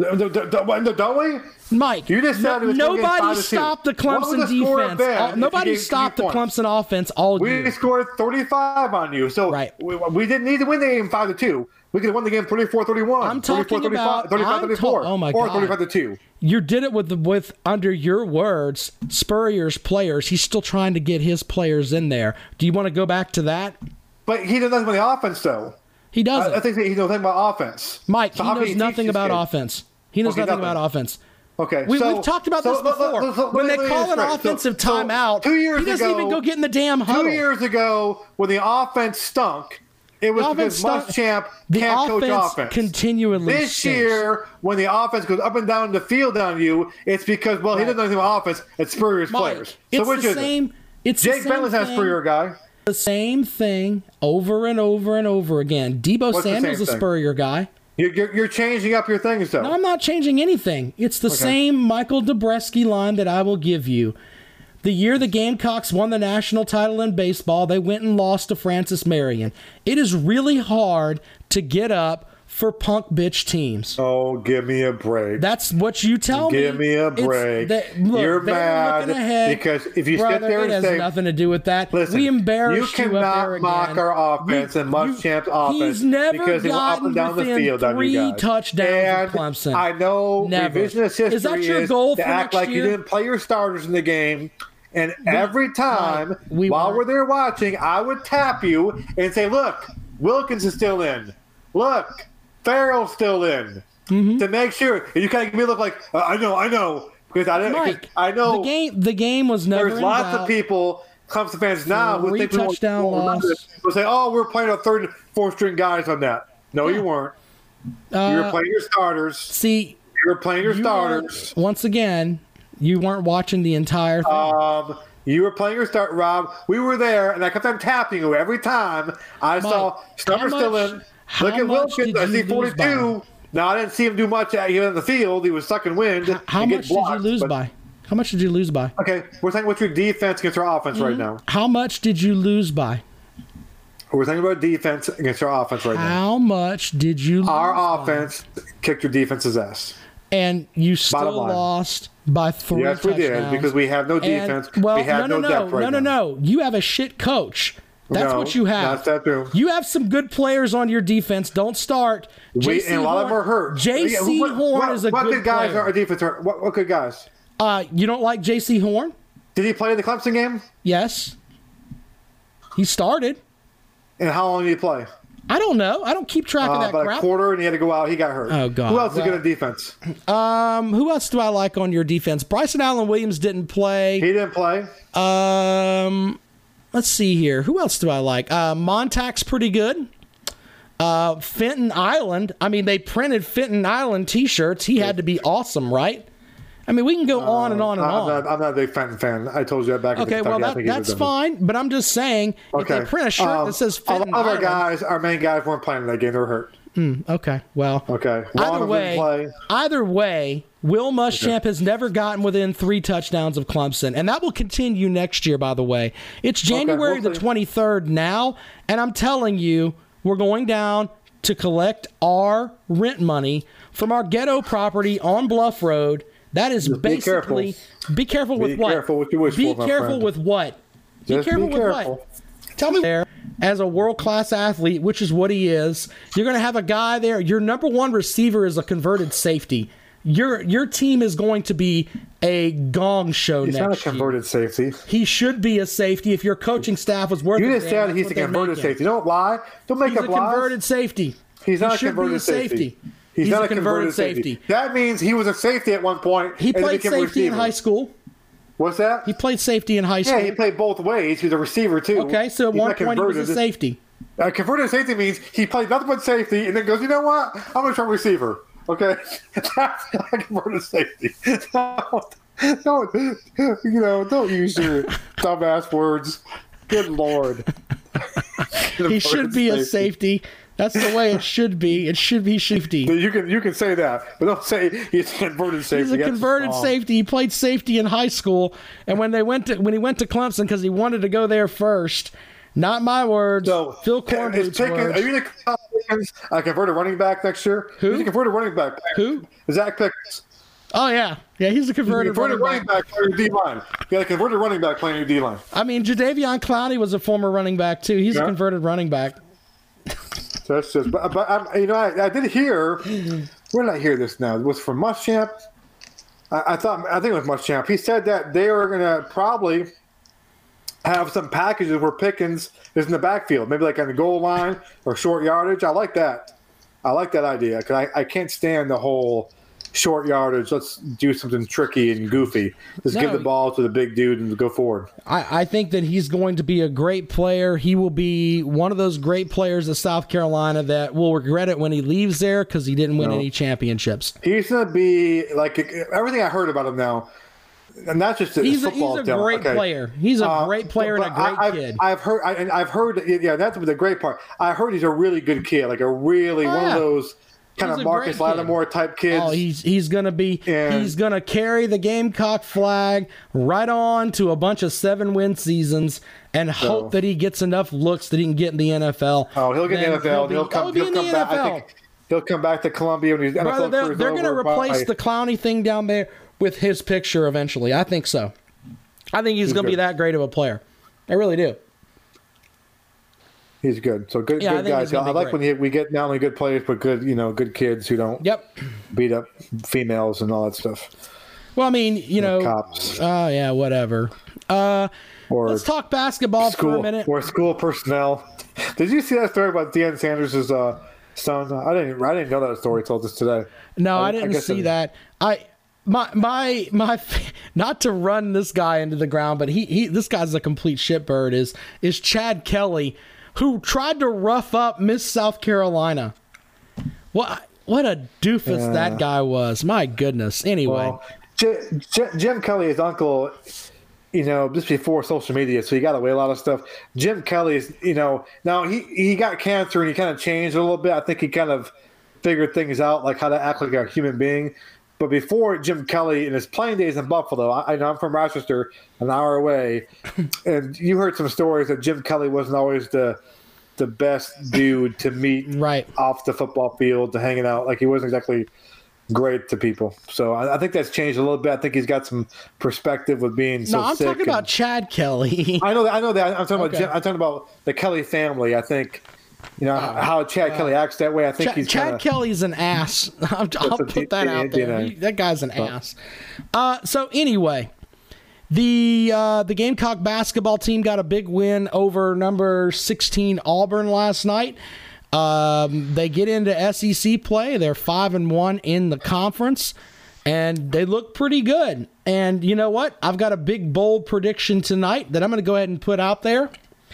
Speaker 5: Don't we?
Speaker 4: Mike.
Speaker 5: You just said
Speaker 4: nobody stopped the Clemson defense. Nobody stopped the Clemson offense all year.
Speaker 5: We scored 35 on you, so
Speaker 4: right.
Speaker 5: we didn't need to win the game 5-2. We could have won the game 34-31.
Speaker 4: I'm talking about
Speaker 5: 35-34.
Speaker 4: Oh my
Speaker 5: or
Speaker 4: God.
Speaker 5: 35-2.
Speaker 4: You did it with under your words, Spurrier's players. He's still trying to get his players in there. Do you want to go back to that?
Speaker 5: But he doesn't know about the offense, though.
Speaker 4: He doesn't.
Speaker 5: I think that he knows nothing about offense.
Speaker 4: Mike,
Speaker 5: so
Speaker 4: he knows nothing about offense. He knows nothing about offense.
Speaker 5: Okay,
Speaker 4: we've talked about this before. When they call an offensive timeout,
Speaker 5: 2 years
Speaker 4: he doesn't even go get in the damn huddle.
Speaker 5: 2 years ago, when the offense stunk, it was because Muschamp can't coach offense.
Speaker 4: Continually
Speaker 5: this year, when the offense goes up and down the field on you, it's because, well, he doesn't know anything about offense. It's Spurrier's players.
Speaker 4: It's
Speaker 5: so which
Speaker 4: the
Speaker 5: is
Speaker 4: same. It's
Speaker 5: Jake Bentley's not a Spurrier guy.
Speaker 4: The same thing over and over and over again. Debo Samuel's a Spurrier guy.
Speaker 5: You're changing up your things, though.
Speaker 4: No, I'm not changing anything. It's the same Michael Dobreski line that I will give you. The year the Gamecocks won the national title in baseball, they went and lost to Francis Marion. It is really hard to get up for punk bitch teams.
Speaker 5: Oh, give me a break.
Speaker 4: That's what you tell me.
Speaker 5: Give me a break. You're mad because if you sit there and
Speaker 4: it
Speaker 5: say...
Speaker 4: has nothing to do with that.
Speaker 5: Listen,
Speaker 4: we embarrassed you up there again.
Speaker 5: You cannot mock our offense and Muschamp's offense
Speaker 4: he's never
Speaker 5: because they went up and down the field on you guys.
Speaker 4: 3 touchdowns for Clemson.
Speaker 5: I know
Speaker 4: never.
Speaker 5: Revisionist history
Speaker 4: is that your goal
Speaker 5: to
Speaker 4: for
Speaker 5: act
Speaker 4: next
Speaker 5: like
Speaker 4: year?
Speaker 5: you didn't play your starters in the game. And every time, while we're there watching, I would tap you and say, look, Wilkins is still in. Look, Farrell's still in. Mm-hmm. To make sure. And you kind of give me a look like, I know. Because I know.
Speaker 4: The game was never
Speaker 5: There's lots of people, Clemson fans now, who think
Speaker 4: touchdown loss.
Speaker 5: Will say, oh, we're playing our third and fourth string guys on that. No, you weren't. You were playing your starters.
Speaker 4: See,
Speaker 5: you were playing your starters.
Speaker 4: Once again, you weren't watching the entire thing.
Speaker 5: You were playing your start, Rob. We were there, and I kept on tapping you every time. I saw Stummer's still in. Look at Wilkins. I see 42. Now, I didn't see him do much even in the field. He was sucking wind.
Speaker 4: How much did you lose by? How much did you lose by?
Speaker 5: Okay, we're talking about your defense against our offense right now.
Speaker 4: How much did you lose by?
Speaker 5: We're talking about defense against our offense right now.
Speaker 4: How much did you lose
Speaker 5: Our offense kicked your defense's ass.
Speaker 4: And you still lost by 3 touchdowns.
Speaker 5: Yes, we did, because we have no defense. We have no depth right now.
Speaker 4: No. You have a shit coach. That's what you have.
Speaker 5: That's that too.
Speaker 4: You have some good players on your defense. Don't start.
Speaker 5: And a lot of them are hurt.
Speaker 4: J.C. Horn is a good player.
Speaker 5: What good guys are our defense? What good guys?
Speaker 4: You don't like J.C. Horn?
Speaker 5: Did he play in the Clemson game?
Speaker 4: Yes. He started.
Speaker 5: And how long did he play?
Speaker 4: I don't know. I don't keep track of that crap.
Speaker 5: About a quarter, and he had to go out. He got hurt.
Speaker 4: Oh, God.
Speaker 5: Who else is good at defense?
Speaker 4: Who else do I like on your defense? Bryson Allen Williams didn't play.
Speaker 5: He didn't play.
Speaker 4: Let's see here. Who else do I like? Montac's pretty good. Fenton Island. I mean, they printed Fenton Island T-shirts. He had to be awesome, right? I mean, we can go on and on and on.
Speaker 5: I'm not a big Fenton fan. I told you that back in Kentucky.
Speaker 4: Okay, well, that's fine. But I'm just saying, if they print a shirt that says Fenton Island.
Speaker 5: Our main guys weren't playing in that game. They were hurt.
Speaker 4: Okay, well.
Speaker 5: Okay.
Speaker 4: Either way, Will Muschamp has never gotten within 3 touchdowns of Clemson, and that will continue next year, by the way. It's January the 23rd now, and I'm telling you, we're going down to collect our rent money from our ghetto property on Bluff Road. That is basically... Be careful with what?
Speaker 5: Be careful what you wish for, my friend.
Speaker 4: Be careful with what? Be careful with what? Tell me there. As a world-class athlete, which is what he is, you're going to have a guy there. Your number one receiver is a converted safety. Your team is going to be a gong show next year.
Speaker 5: He's not a converted safety.
Speaker 4: He should be a safety if your coaching staff was worth it.
Speaker 5: You just said he's a converted safety. Don't lie. Don't make up lies.
Speaker 4: He's a converted safety.
Speaker 5: He's not a converted safety. He's not a converted safety. That means he was a safety at one point.
Speaker 4: He played safety in high school.
Speaker 5: What's that?
Speaker 4: He played safety in high school.
Speaker 5: Yeah, he played both ways. He's a receiver, too.
Speaker 4: Okay, so at one point he was a safety.
Speaker 5: Converted safety means he played nothing but safety and then goes, you know what? I'm going to try receiver. Okay? That's not a converted safety. Don't use your dumbass words. Good Lord.
Speaker 4: He should be a safety. That's the way it should be. It should be safety.
Speaker 5: You can say that, but don't say he's a converted safety.
Speaker 4: He's a converted safety. He played safety in high school, and when he went to Clemson because he wanted to go there first. Not my words.
Speaker 5: So,
Speaker 4: Phil Kornbluth's words.
Speaker 5: Are you going to Pickens, a converted running back next year.
Speaker 4: Who?
Speaker 5: He's a converted running back.
Speaker 4: Who?
Speaker 5: Zach Pickens.
Speaker 4: Oh, yeah. Yeah, he's a converted
Speaker 5: running back playing D-line. Yeah, a converted running back playing D-line.
Speaker 4: I mean, Jadeveon Clowney was a former running back, too. He's a converted running back.
Speaker 5: That's just, but I did hear, where did I hear this now? It was from Muschamp. I think it was Muschamp. He said that they were going to probably have some packages where Pickens is in the backfield, maybe like on the goal line or short yardage. I like that. I like that idea because I can't stand the whole short yardage. Let's do something tricky and goofy. Just give the ball to the big dude and go forward.
Speaker 4: I think that he's going to be a great player. He will be one of those great players at South Carolina that will regret it when he leaves there because he didn't win any championships.
Speaker 5: He's going to be like everything I heard about him now. And not just
Speaker 4: he's
Speaker 5: football.
Speaker 4: A great player. He's a great player and a great kid.
Speaker 5: I've heard. Yeah, that's the great part. I heard he's a really good kid, like a really one of those kind of Marcus Lattimore type kids.
Speaker 4: Oh, he's gonna be. He's gonna carry the Gamecock flag right on to a bunch of 7-win seasons and hope that he gets enough looks that he can get in the NFL.
Speaker 5: Oh, he'll get in the NFL. He'll come back. I think he'll come back to Columbia when he's NFL.
Speaker 4: They're gonna replace the Clowney thing down there with his picture eventually. I think so. I think he's going to be that great of a player. I really do.
Speaker 5: He's good. So good guys. I like when we get not only good players, but good, good kids who don't beat up females and all that stuff.
Speaker 4: Well, I mean,
Speaker 5: cops.
Speaker 4: Yeah, whatever. Let's talk basketball for a minute.
Speaker 5: Or school personnel. Did you see that story about Deion Sanders' son? I didn't know that story until just today.
Speaker 4: No, I didn't see that. My not to run this guy into the ground, but this guy's a complete shitbird. Is Chad Kelly, who tried to rough up Miss South Carolina. What a doofus that guy was. My goodness. Anyway,
Speaker 5: well, Jim Kelly, his uncle, just before social media, so he got away a lot of stuff. Jim Kelly is, now he got cancer and he kind of changed a little bit. I think he kind of figured things out, like how to act like a human being. But before Jim Kelly, in his playing days in Buffalo, I know I'm from Rochester, an hour away, and you heard some stories that Jim Kelly wasn't always the best dude to meet off the football field, to hanging out. Like, he wasn't exactly great to people. So I think that's changed a little bit. I think he's got some perspective with being so sick.
Speaker 4: No, I'm talking about Chad Kelly.
Speaker 5: I know that. I'm talking about the Kelly family. I think. How Chad Kelly acts that way. I think
Speaker 4: Chad Kelly's an ass. I'll put that out there. That guy's an ass. So anyway, the Gamecock basketball team got a big win over number 16 Auburn last night. They get into SEC play. They're 5-1 in the conference, and they look pretty good. And you know what? I've got a big bold prediction tonight that I'm going to go ahead and put out there.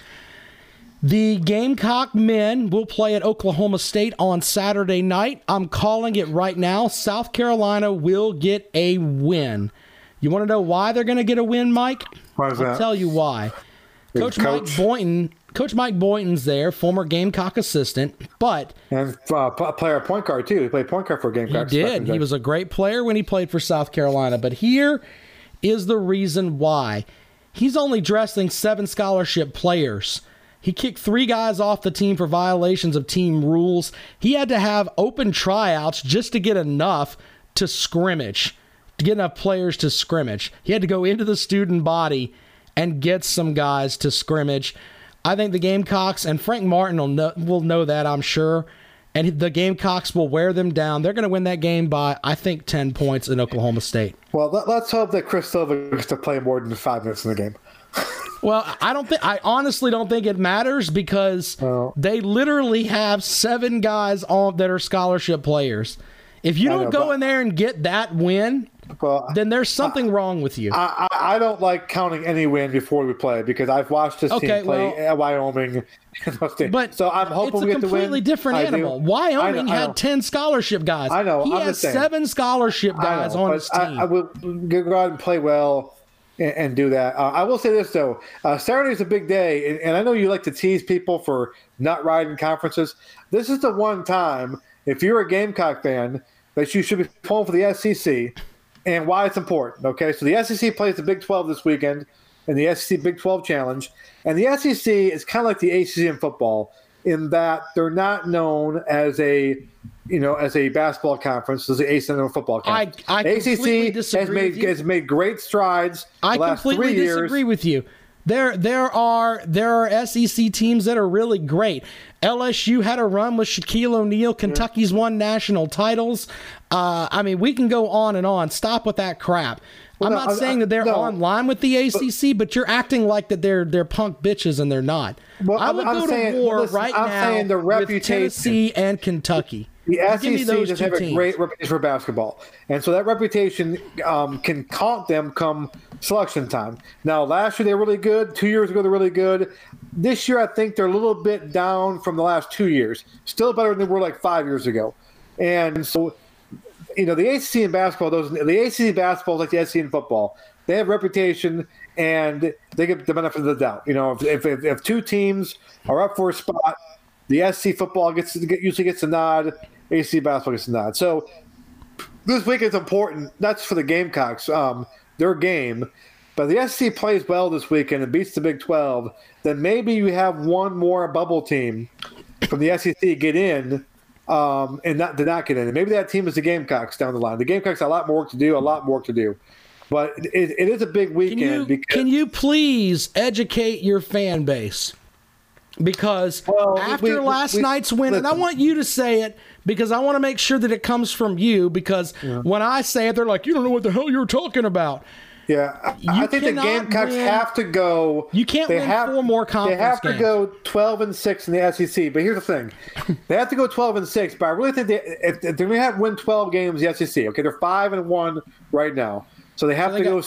Speaker 4: The Gamecock men will play at Oklahoma State on Saturday night. I'm calling it right now. South Carolina will get a win. You want to know why they're going to get a win, Mike?
Speaker 5: Why is that?
Speaker 4: I'll tell you why. Coach Mike Boynton's there, former Gamecock assistant,
Speaker 5: and player point guard too. He played point guard for Gamecock.
Speaker 4: He did. He was a great player when he played for South Carolina. But here is the reason why. He's only dressing 7 scholarship players. He kicked 3 guys off the team for violations of team rules. He had to have open tryouts just to get enough to scrimmage, to get enough players to scrimmage. He had to go into the student body and get some guys to scrimmage. I think the Gamecocks, and Frank Martin will know that, I'm sure, and the Gamecocks will wear them down. They're going to win that game by, I think, 10 points in Oklahoma State.
Speaker 5: Well, let's hope that Chris Silva gets to play more than 5 minutes in the game.
Speaker 4: Well, I honestly don't think it matters because they literally have 7 guys that are scholarship players. If you don't go in there and get that win, then there's something wrong with you.
Speaker 5: I don't like counting any win before we play because I've watched this team play at Wyoming.
Speaker 4: But
Speaker 5: so I'm hoping we get the win.
Speaker 4: It's a completely different animal. Wyoming had 10 scholarship guys.
Speaker 5: I know.
Speaker 4: He has 7 scholarship guys on his team.
Speaker 5: I will go out and play well. And do that. I will say this, though. Saturday is a big day, and I know you like to tease people for not riding conferences. This is the one time, if you're a Gamecock fan, that you should be pulling for the SEC and why it's important. Okay, so the SEC plays the Big 12 this weekend in the SEC Big 12 Challenge, and the SEC is kind of like the ACC in football. in that they're not known as a basketball conference, as the ACC and a football conference.
Speaker 4: I completely disagree with you.
Speaker 5: has made great strides the last 3 years.
Speaker 4: I completely disagree with you. There are SEC teams that are really great. LSU had a run with Shaquille O'Neal. Kentucky's won national titles. We can go on and on. Stop with that crap. I'm not saying that they're on line with the ACC, but you're acting like that they're punk bitches, and they're not.
Speaker 5: Well,
Speaker 4: I would go to war right now with Tennessee and Kentucky.
Speaker 5: The SEC does have a great reputation for basketball, and so that reputation can haunt them come selection time. Now, last year they were really good. 2 years ago they're really good. This year I think they're a little bit down from the last 2 years. Still better than they were like 5 years ago. And so, the ACC in basketball, the ACC basketball is like the SEC in football. They have reputation, and they get the benefit of the doubt. If two teams are up for a spot, the SEC football usually gets a nod. ACC basketball gets a nod. So this week is important. That's for the Gamecocks, their game. But the SEC plays well this weekend and beats the Big 12. Then maybe you have one more bubble team from the SEC get in and not get in. And maybe that team is the Gamecocks down the line. The Gamecocks have a lot more work to do. But it is a big weekend.
Speaker 4: Can you please educate your fan base? Because after last night's win, and I want you to say it because I want to make sure that it comes from you, because when I say it, they're like, you don't know what the hell you're talking about.
Speaker 5: Yeah, I think the Gamecocks have to go.
Speaker 4: You can't win 4 more conference games.
Speaker 5: They have to go 12-6 in the SEC. But here's the thing: they have to go 12-6. But I really think if they're going to win 12 games in the SEC, okay, they're 5-1 right now, so they have to go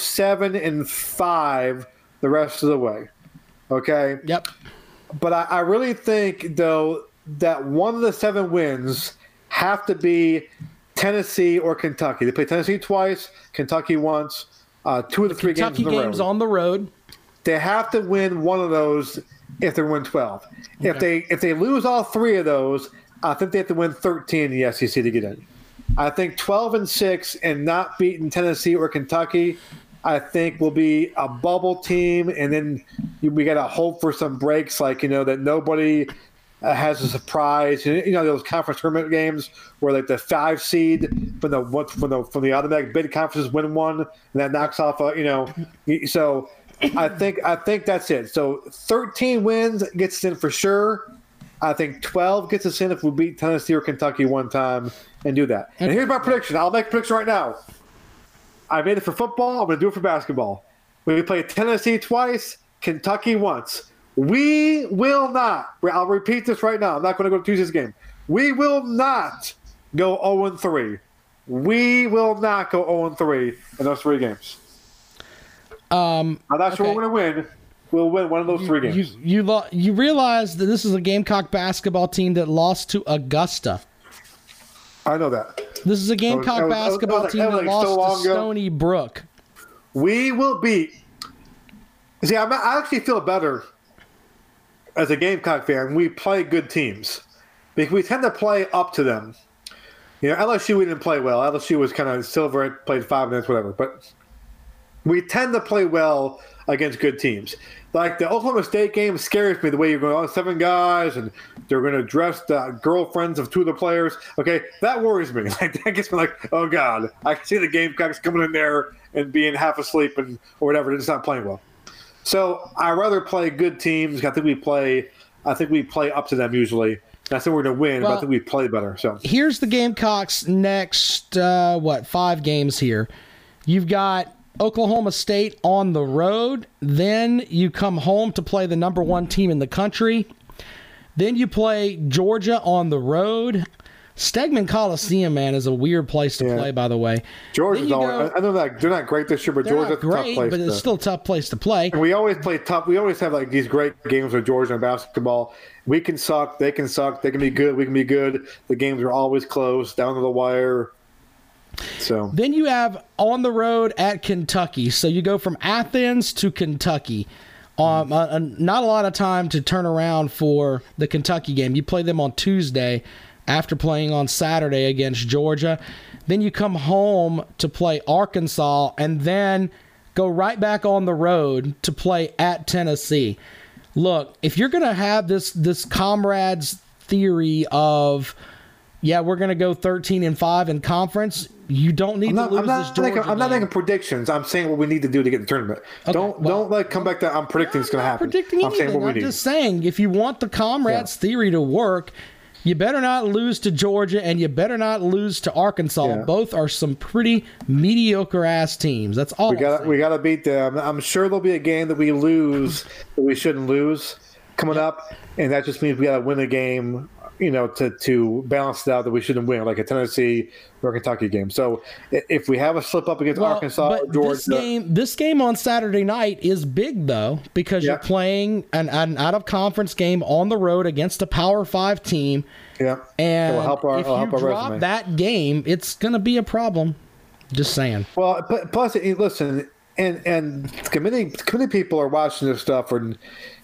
Speaker 5: 7-5 the rest of the way. Okay.
Speaker 4: Yep.
Speaker 5: But I really think, though, that one of the 7 wins have to be Tennessee or Kentucky. They play Tennessee twice, Kentucky once, 2 of the 3
Speaker 4: Kentucky
Speaker 5: games
Speaker 4: on the road.
Speaker 5: They have to win one of those if they win 12. Okay. If they lose all 3 of those, I think they have to win 13 in the SEC to get in. I think 12-6 and not beating Tennessee or Kentucky, I think will be a bubble team, and then we got to hope for some breaks, like that nobody has a surprise. Those conference tournament games where like the 5 seed from the automatic bid conferences win one, and that knocks off So I think that's it. So 13 wins gets us in for sure. I think 12 gets us in if we beat Tennessee or Kentucky one time and do that. And here's my prediction. I'll make a prediction right now. I made it for football. I'm going to do it for basketball. We play Tennessee twice, Kentucky once. We will not. I'll repeat this right now. I'm not going to go to Tuesday's game. We will not go 0-3. We will not go 0-3 in those 3 games. I'm not sure we're going to win. We'll win one of those 3 games.
Speaker 4: You realize that this is a Gamecock basketball team that lost to Augusta.
Speaker 5: I know that.
Speaker 4: This is a Gamecock basketball team that lost to Stony Brook.
Speaker 5: We will beat. See, I actually feel better as a Gamecock fan. We play good teams because we tend to play up to them. LSU we didn't play well. LSU was kind of silver, played 5 minutes, whatever. But we tend to play well against good teams. Like the Oklahoma State game scares me the way you're going, 7 guys, and they're going to dress the girlfriends of 2 of the players. Okay, that worries me. Like that gets me like, oh God, I can see the Gamecocks coming in there and being half asleep or whatever. They're just not playing well. So I rather play good teams. I think we play up to them usually. I think we're going to win, but I think we play better. So
Speaker 4: here's the Gamecocks' next 5 games here. You've got Oklahoma State on the road. Then you come home to play the number 1 team in the country. Then you play Georgia on the road. Stegman Coliseum, man, is a weird place to play, by the way.
Speaker 5: Georgia's I know that they're not great this year, but Georgia's a tough place.
Speaker 4: But it's still a tough place to play.
Speaker 5: And we always play tough. We always have like these great games with Georgia in basketball. We can suck. They can suck. They can be good. We can be good. The games are always close, down to the wire. So
Speaker 4: then you have on the road at Kentucky. So you go from Athens to Kentucky. Not a lot of time to turn around for the Kentucky game. You play them on Tuesday after playing on Saturday against Georgia. Then you come home to play Arkansas and then go right back on the road to play at Tennessee. Look, if you're going to have this comrades theory of, yeah, we're going to go 13-5 in conference, you don't need to lose this Georgia
Speaker 5: I'm not making predictions. I'm saying what we need to do to get in the tournament. Okay, don't come back to I'm predicting it's going to happen.
Speaker 4: I'm saying what we need. I'm just saying, if you want the comrades theory to work, you better not lose to Georgia and you better not lose to Arkansas. Yeah. Both are some pretty mediocre-ass teams. That's all.
Speaker 5: We got to beat them. I'm sure there'll be a game that we lose that we shouldn't lose coming up, and that just means we got to win a game, to balance it out that we shouldn't win, like a Tennessee or Kentucky game. So if we have a slip up against Arkansas or Georgia,
Speaker 4: this game on Saturday night is big though, because you're playing an out of conference game on the road against a Power 5 team.
Speaker 5: Yeah,
Speaker 4: and if you drop that game, it's going to be a problem. Just saying.
Speaker 5: Well, plus, listen, and committee people are watching this stuff, and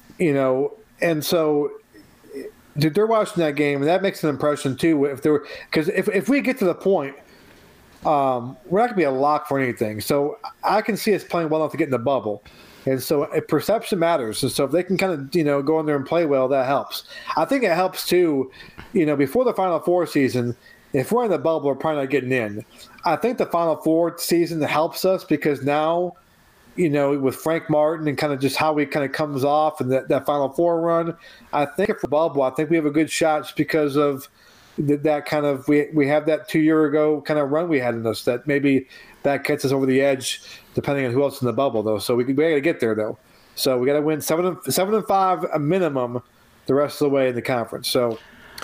Speaker 5: and so. They're watching that game, and that makes an impression too. Because if we get to the point, we're not going to be a lock for anything. So I can see us playing well enough to get in the bubble, and so perception matters. And so if they can kind of go in there and play well, that helps. I think it helps too. Before the Final Four season, if we're in the bubble, we're probably not getting in. I think the Final Four season helps us because now. With Frank Martin and kind of just how he kind of comes off and that Final Four run, I think for bubble, I think we have a good shot just because of that kind of we have that 2 year ago kind of run we had in us that maybe that gets us over the edge depending on who else in the bubble though. So we got to get there though. So we got to win 7-5 a minimum the rest of the way in the conference. So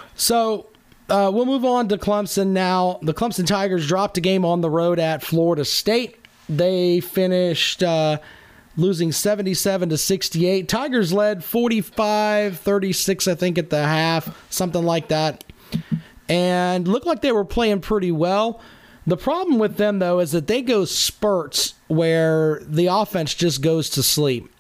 Speaker 4: we'll move on to Clemson now. The Clemson Tigers dropped a game on the road at Florida State. They finished losing 77-68. Tigers led 45-36, I think, at the half, something like that, and looked like they were playing pretty well. The problem with them, though, is that they go spurts where the offense just goes to sleep.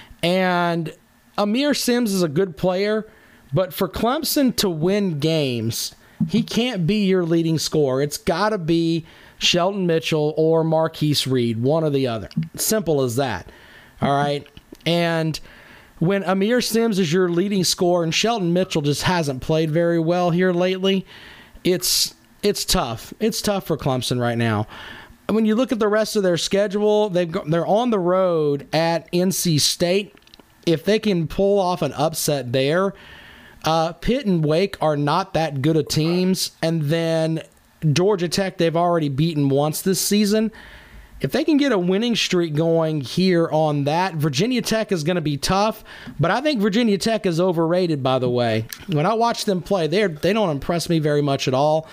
Speaker 4: And Amir Sims is a good player, but for Clemson to win games, he can't be your leading scorer. It's got to be Sheldon Mitchell or Marquise Reed, one or the other. Simple as that. All right. And when Amir Sims is your leading scorer and Sheldon Mitchell just hasn't played very well here lately, it's tough. It's tough for Clemson right now. When you look at the rest of their schedule, they're on the road at NC State. If they can pull off an upset there, Pitt and Wake are not that good of teams. And then Georgia Tech, they've already beaten once this season. If they can get a winning streak going here on that, Virginia Tech is going to be tough. But I think Virginia Tech is overrated, by the way. When I watch them play, they don't impress me very much at all.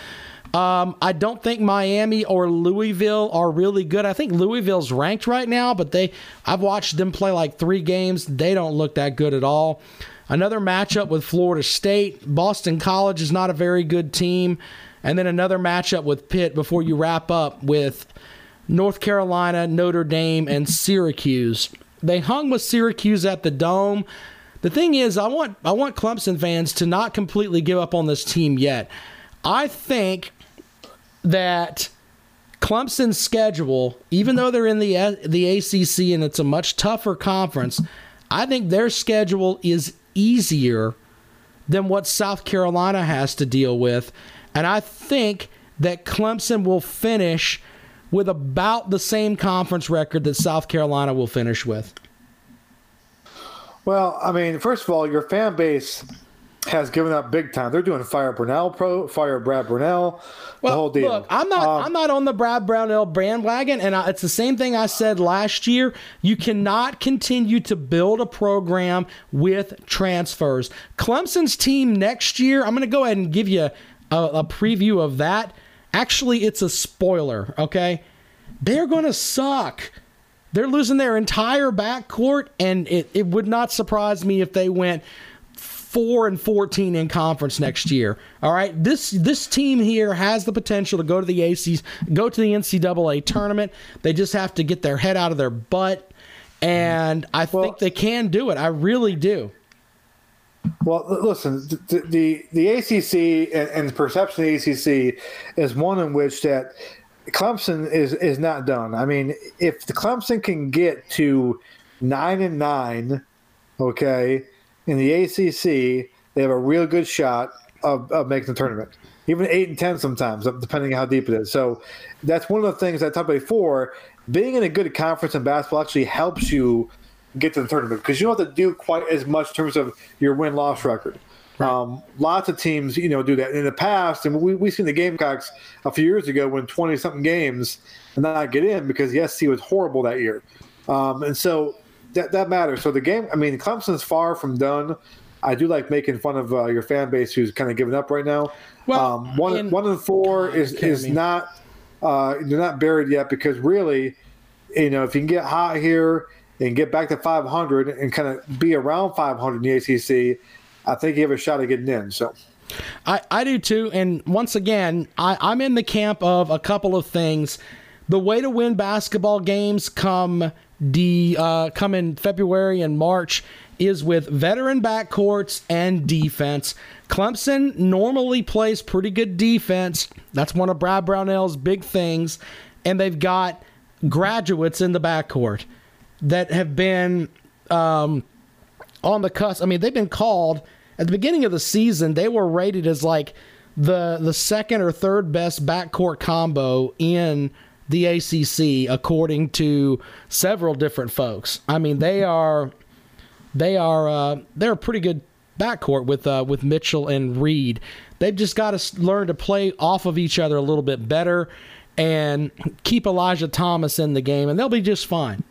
Speaker 4: I don't think Miami or Louisville are really good. I think Louisville's ranked right now, but I've watched them play like 3 games. They don't look that good at all. Another matchup with Florida State. Boston College is not a very good team. And then another matchup with Pitt before you wrap up with North Carolina, Notre Dame, and Syracuse. They hung with Syracuse at the Dome. The thing is, I want Clemson fans to not completely give up on this team yet. I think that Clemson's schedule, even though they're in the ACC and it's a much tougher conference, I think their schedule is easier than what South Carolina has to deal with. And I think that Clemson will finish with about the same conference record that South Carolina will finish with.
Speaker 5: Well, I mean, first of all, your fan base has given up big time. They're doing fire Brad Brunell, the whole deal.
Speaker 4: Look, I'm not on the Brad Brownell bandwagon, and it's the same thing I said last year. You cannot continue to build a program with transfers. Clemson's team next year, I'm going to go ahead and give you a preview of that. Actually, it's a spoiler, okay? They're going to suck. They're losing their entire backcourt, and it would not surprise me if they went 4-14 in conference next year. All right, this team here has the potential to go to the NCAA tournament. They just have to get their head out of their butt, and I think they can do it. I really do.
Speaker 5: Well, listen, the ACC and the perception of the ACC is one in which that Clemson is not done. I mean, if the Clemson can get to 9-9, okay, in the ACC, they have a real good shot of making the tournament. Even 8-10 sometimes, depending on how deep it is. So that's one of the things I talked about before. Being in a good conference in basketball actually helps you get to the tournament because you don't have to do quite as much in terms of your win-loss record. Right. Lots of teams, do that. In the past, and we've seen the Gamecocks a few years ago win 20-something games and not get in because the SC was horrible that year. And so that matters. So the game, Clemson's far from done. I do like making fun of your fan base who's kind of giving up right now. Well, 1-4 is not they're not buried yet because really, if you can get hot here and get back to 500 and kind of be around 500 in the ACC, I think you have a shot at getting in. So,
Speaker 4: I do too. And once again, I'm in the camp of a couple of things. The way to win basketball games come in February and March is with veteran backcourts and defense. Clemson normally plays pretty good defense. That's one of Brad Brownell's big things. And they've got graduates in the backcourt that have been on the cusp. They've been called at the beginning of the season. They were rated as like the second or third best backcourt combo in the ACC, according to several different folks. They're a pretty good backcourt with Mitchell and Reed. They've just got to learn to play off of each other a little bit better and keep Elijah Thomas in the game, and they'll be just fine.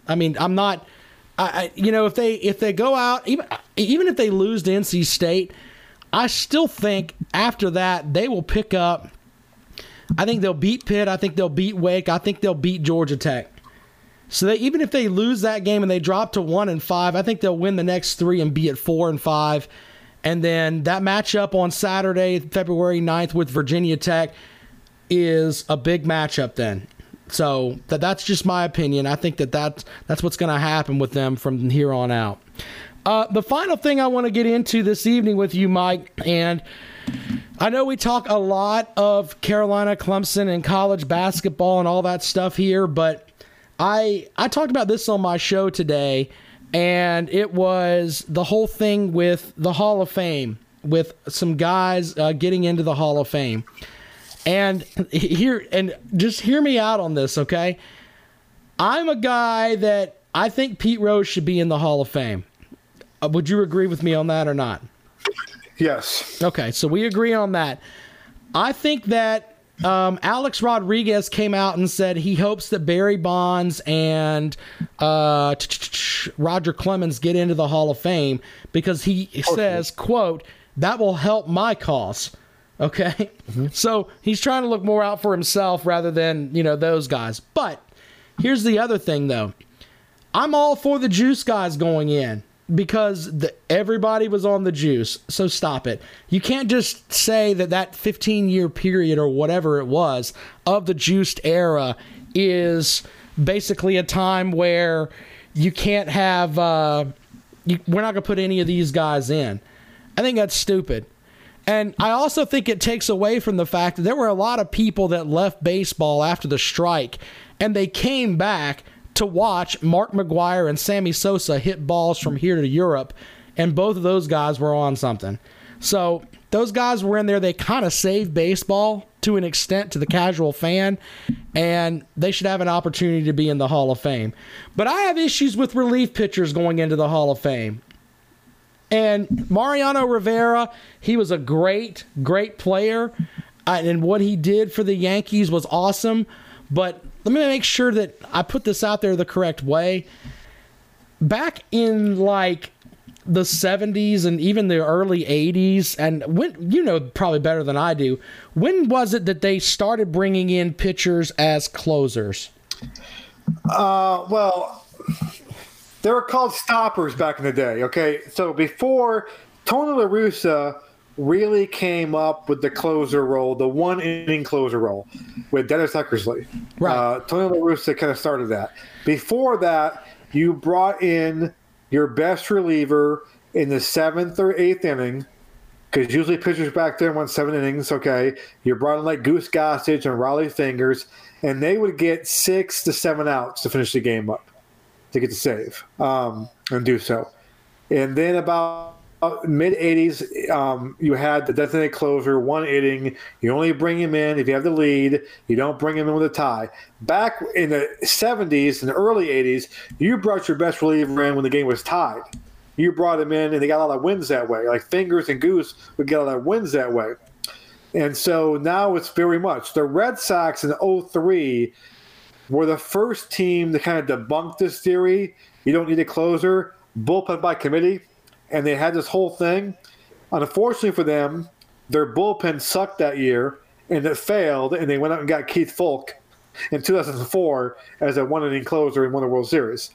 Speaker 4: If they go out, even if they lose to NC State, I still think after that they will pick up. I think they'll beat Pitt. I think they'll beat Wake. I think they'll beat Georgia Tech. So even if they lose that game and they drop to 1-5, I think they'll win the next 3 and be at 4-5. And then that matchup on Saturday, February 9th with Virginia Tech is a big matchup then. So that's just my opinion. I think that's what's going to happen with them from here on out. The final thing I want to get into this evening with you, Mike, and I know we talk a lot of Carolina, Clemson, and college basketball and all that stuff here, but I talked about this on my show today, and it was the whole thing with the Hall of Fame, with some guys getting into the Hall of Fame. And just hear me out on this, okay? I'm a guy that I think Pete Rose should be in the Hall of Fame. Would you agree with me on that or not?
Speaker 5: Yes.
Speaker 4: Okay, so we agree on that. I think that Alex Rodriguez came out and said he hopes that Barry Bonds and Roger Clemens get into the Hall of Fame because he says, quote, that will help my cause. Okay? Mm-hmm. So he's trying to look more out for himself rather than, those guys. But here's the other thing, though. I'm all for the juice guys going in because everybody was on the juice. So stop it. You can't just say that 15-year period or whatever it was of the juiced era is basically a time where you can't have we're not going to put any of these guys in. I think that's stupid. And I also think it takes away from the fact that there were a lot of people that left baseball after the strike, and they came back to watch Mark McGwire and Sammy Sosa hit balls from here to Europe, and both of those guys were on something. So those guys were in there. They kind of saved baseball to an extent to the casual fan, and they should have an opportunity to be in the Hall of Fame. But I have issues with relief pitchers going into the Hall of Fame. And Mariano Rivera, he was a great, great player, and what he did for the Yankees was awesome. But let me make sure that I put this out there the correct way. Back in like the 70s and even the early 80s, and when probably better than I do, when was it that they started bringing in pitchers as closers?
Speaker 5: Well, they were called stoppers back in the day, okay? So before Tony La Russa really came up with the closer role, the one-inning closer role with Dennis Eckersley.
Speaker 4: Right.
Speaker 5: Tony La Russa kind of started that. Before that, you brought in your best reliever in the 7th or 8th inning, because usually pitchers back then went 7 innings, okay? You brought in like Goose Gossage and Raleigh Fingers, and they would get 6 to 7 outs to finish the game up, to get the save and do so. And then about mid 80s, you had the designated closer, one inning. You only bring him in if you have the lead. You don't bring him in with a tie. Back in the 70s and the early 80s, you brought your best reliever in when the game was tied. You brought him in, and they got a lot of wins that way. Like Fingers and Goose would get a lot of wins that way. And so now it's very much. The Red Sox in 2003 were the first team to kind of debunk this theory. You don't need a closer, bullpen by committee. And they had this whole thing. Unfortunately for them, their bullpen sucked that year, and it failed, and they went out and got Keith Foulke in 2004 as a one-inning closer and won the World Series.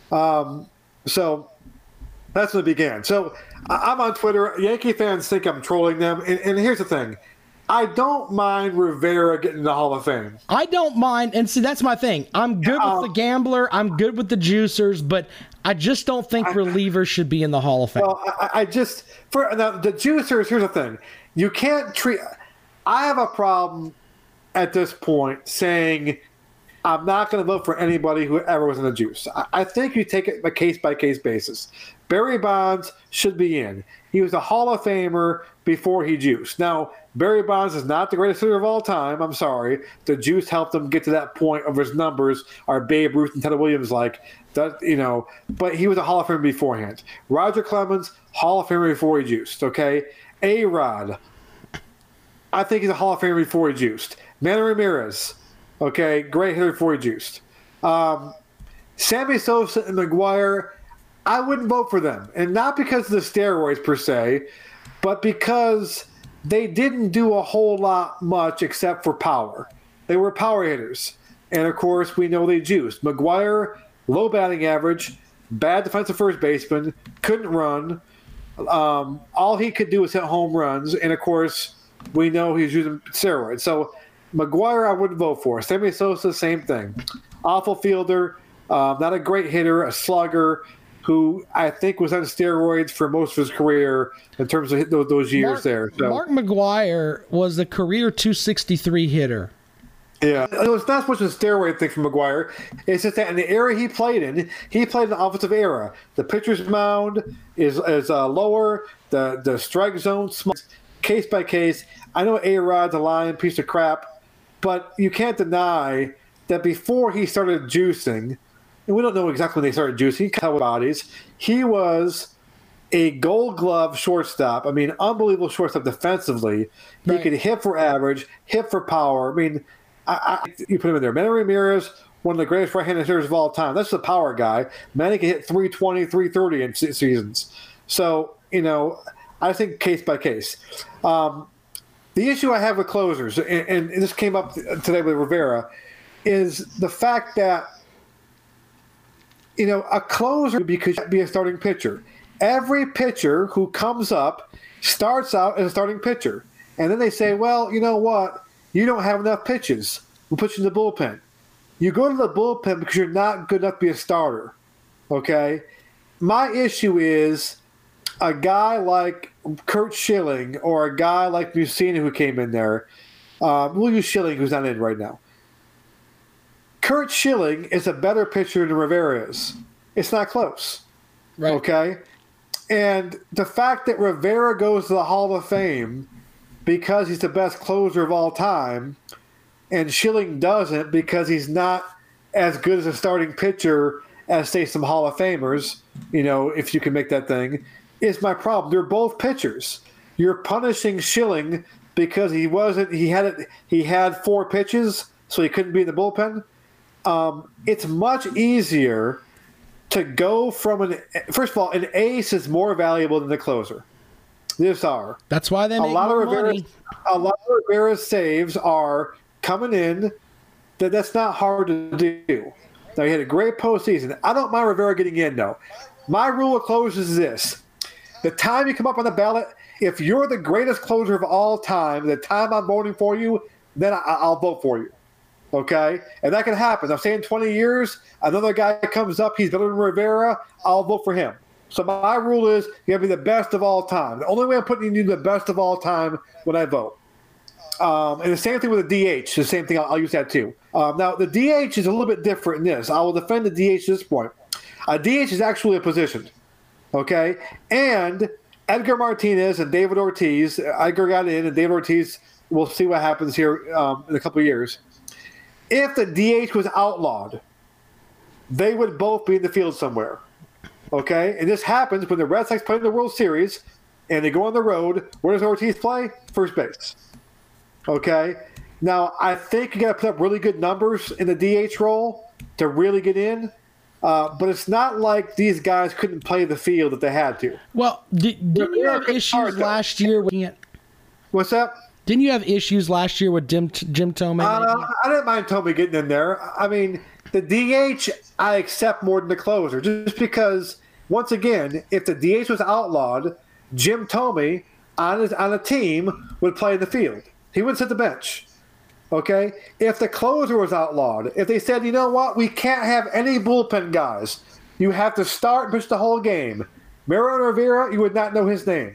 Speaker 5: So that's when it began. So I'm on Twitter. Yankee fans think I'm trolling them. And here's the thing. I don't mind Rivera getting in the Hall of Fame.
Speaker 4: I don't mind. And see, that's my thing. I'm good with the gambler. I'm good with the juicers, but I just don't think relievers should be in the Hall of Fame.
Speaker 5: Well, now, the juicers, here's the thing. You can't treat – I have a problem at this point saying I'm not going to vote for anybody who ever was in the juice. I think you take it a case-by-case basis. Barry Bonds should be in. He was a Hall of Famer before he juiced. Now, Barry Bonds is not the greatest hitter of all time. I'm sorry. The juice helped him get to that point of his numbers are Babe Ruth and Ted Williams like that, but he was a Hall of Famer beforehand. Roger Clemens, Hall of Famer before he juiced, okay? A-Rod, I think he's a Hall of Famer before he juiced. Manny Ramirez, okay, great hitter before he juiced. Sammy Sosa and McGwire, I wouldn't vote for them. And not because of the steroids per se, but because they didn't do a whole lot much except for power. They were power hitters. And, of course, we know they juiced. McGwire, low batting average, bad defensive first baseman, couldn't run. All he could do was hit home runs. And, of course, we know he's using steroids. So, McGwire I wouldn't vote for. Sammy Sosa, same thing. Awful fielder, not a great hitter, a slugger, who I think was on steroids for most of his career in terms of those years there. So.
Speaker 4: Mark McGwire was a career 263 hitter.
Speaker 5: Yeah, it's not so much a steroid thing for McGwire. It's just that in the era he played in the offensive era. The pitcher's mound is lower, the strike zone, case by case. I know A-Rod's a lying piece of crap, but you can't deny that before he started juicing, and we don't know exactly when they started juicing, he cut with bodies, he was a Gold Glove shortstop. I mean, unbelievable shortstop defensively. Right. He could hit for average, hit for power. I mean, you put him in there. Manny Ramirez, one of the greatest right-handed hitters of all time. That's the power guy. Manny can hit 320, 330 in seasons. So, I think case by case. The issue I have with closers, and this came up today with Rivera, is the fact that a closer could be a starting pitcher. Every pitcher who comes up starts out as a starting pitcher. And then they say, well, you know what? You don't have enough pitches. We'll put you in the bullpen. You go to the bullpen because you're not good enough to be a starter. Okay? My issue is a guy like Curt Schilling or a guy like Mussina who came in there. We'll use Schilling, who's not in right now. Curt Schilling is a better pitcher than Rivera is. It's not close. Right. Okay? And the fact that Rivera goes to the Hall of Fame because he's the best closer of all time and Schilling doesn't because he's not as good as a starting pitcher as, say, some Hall of Famers, if you can make that thing, is my problem. They're both pitchers. You're punishing Schilling because he had 4 pitches, so he couldn't be in the bullpen. It's much easier to go from first of all, an ace is more valuable than the closer. This are.
Speaker 4: That's why they make more money.
Speaker 5: A lot of Rivera's saves are coming in. That's not hard to do. Now, he had a great postseason. I don't mind Rivera getting in, though. My rule of closers is this. The time you come up on the ballot, if you're the greatest closer of all time, the time I'm voting for you, then I'll vote for you. Okay? And that can happen. I'm saying 20 years, another guy comes up, he's better than Rivera, I'll vote for him. So my rule is you have to be the best of all time. The only way I'm putting you the best of all time when I vote. And the same thing with the DH. The same thing, I'll use that too. Now, the DH is a little bit different in this. I will defend the DH at this point. A DH is actually a position. Okay? And Edgar Martinez and David Ortiz. Edgar got in, and David Ortiz, we'll see what happens here in a couple of years. If the DH was outlawed, they would both be in the field somewhere. Okay? And this happens when the Red Sox play in the World Series and they go on the road. Where does Ortiz play? First base. Okay? Now, I think you got to put up really good numbers in the DH role to really get in. But it's not like these guys couldn't play the field if they had to.
Speaker 4: Well, didn't you have issues last year with it?
Speaker 5: What's that?
Speaker 4: Didn't you have issues last year with Jim Thome?
Speaker 5: I didn't mind Thome getting in there. I mean, the DH I accept more than the closer, just because, once again, if the DH was outlawed, Jim Thome on a team would play in the field. He wouldn't sit the bench. Okay? If the closer was outlawed, if they said, you know what, we can't have any bullpen guys. You have to start and pitch the whole game. Mariano Rivera, you would not know his name.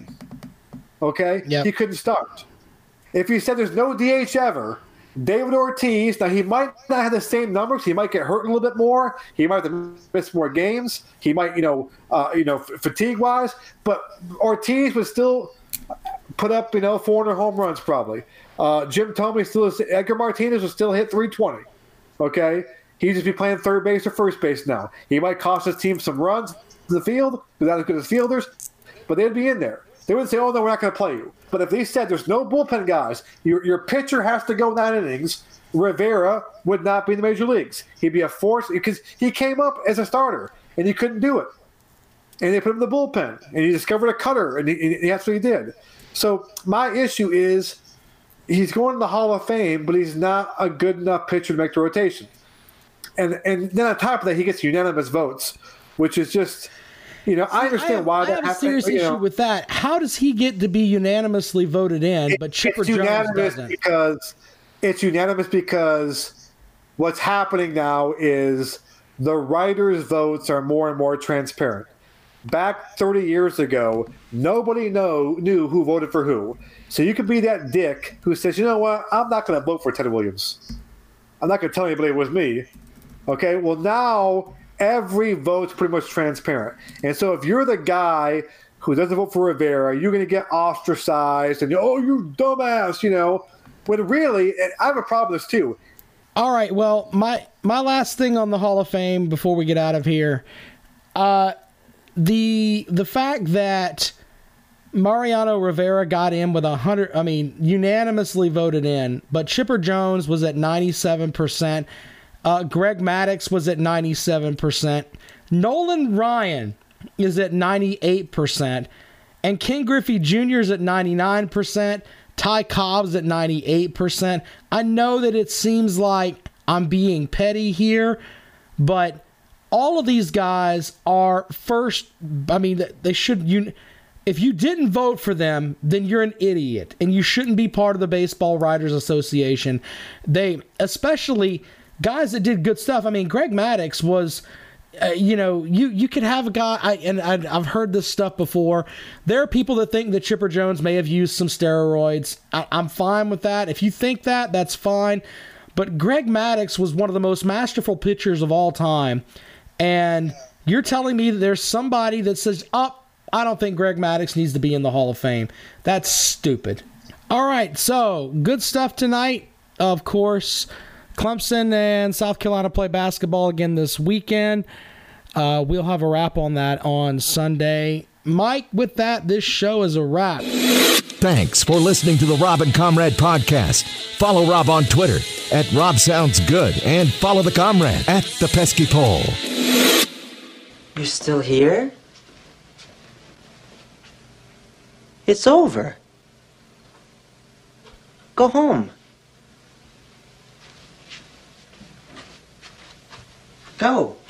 Speaker 5: Okay?
Speaker 4: Yep.
Speaker 5: He couldn't start. If you said there's no DH ever, David Ortiz, now he might not have the same numbers. He might get hurt a little bit more. He might have to miss more games. He might, fatigue-wise. But Ortiz would still put up, 400 home runs probably. Jim Thome still, Edgar Martinez will still hit 320. Okay? He'd just be playing third base or first base now. He might cost his team some runs in the field, not as good as fielders, but they'd be in there. They wouldn't say, oh, no, we're not going to play you. But if they said there's no bullpen guys, your pitcher has to go 9 innings, Rivera would not be in the major leagues. He'd be a force because he came up as a starter, and he couldn't do it. And they put him in the bullpen, and he discovered a cutter, and that's what he did. So my issue is he's going to the Hall of Fame, but he's not a good enough pitcher to make the rotation. And then on top of that, he gets unanimous votes, which is just – I understand why that happens.
Speaker 4: I have a serious issue with that. How does he get to be unanimously voted in, but Chipper Jones doesn't?
Speaker 5: It's unanimous because what's happening now is the writers' votes are more and more transparent. Back 30 years ago, nobody knew who voted for who. So you could be that dick who says, you know what, I'm not going to vote for Ted Williams. I'm not going to tell anybody it was me. Okay, well now every vote's pretty much transparent. And so if you're the guy who doesn't vote for Rivera, you're going to get ostracized and, oh, you dumbass, When really, I have a problem with this too.
Speaker 4: All right, well, my last thing on the Hall of Fame before we get out of here, the fact that Mariano Rivera got in with unanimously voted in, but Chipper Jones was at 97%. Greg Maddux was at 97%. Nolan Ryan is at 98%. And Ken Griffey Jr. is at 99%. Ty Cobb's at 98%. I know that it seems like I'm being petty here, but all of these guys are first. They should. If you didn't vote for them, then you're an idiot, and you shouldn't be part of the Baseball Writers Association. Especially guys that did good stuff. Greg Maddux was, you could have a guy, I've heard this stuff before. There are people that think that Chipper Jones may have used some steroids. I'm fine with that. If you think that, that's fine. But Greg Maddux was one of the most masterful pitchers of all time. And you're telling me that there's somebody that says, I don't think Greg Maddux needs to be in the Hall of Fame. That's stupid. All right, so good stuff tonight, of course. Clemson and South Carolina play basketball again this weekend. We'll have a wrap on that on Sunday. Mike, with that, this show is a wrap.
Speaker 1: Thanks for listening to the Rob and Comrade podcast. Follow Rob on Twitter at RobSoundsGood and follow the Comrade at The Pesky Pole.
Speaker 3: You're still here? It's over. Go home. Go.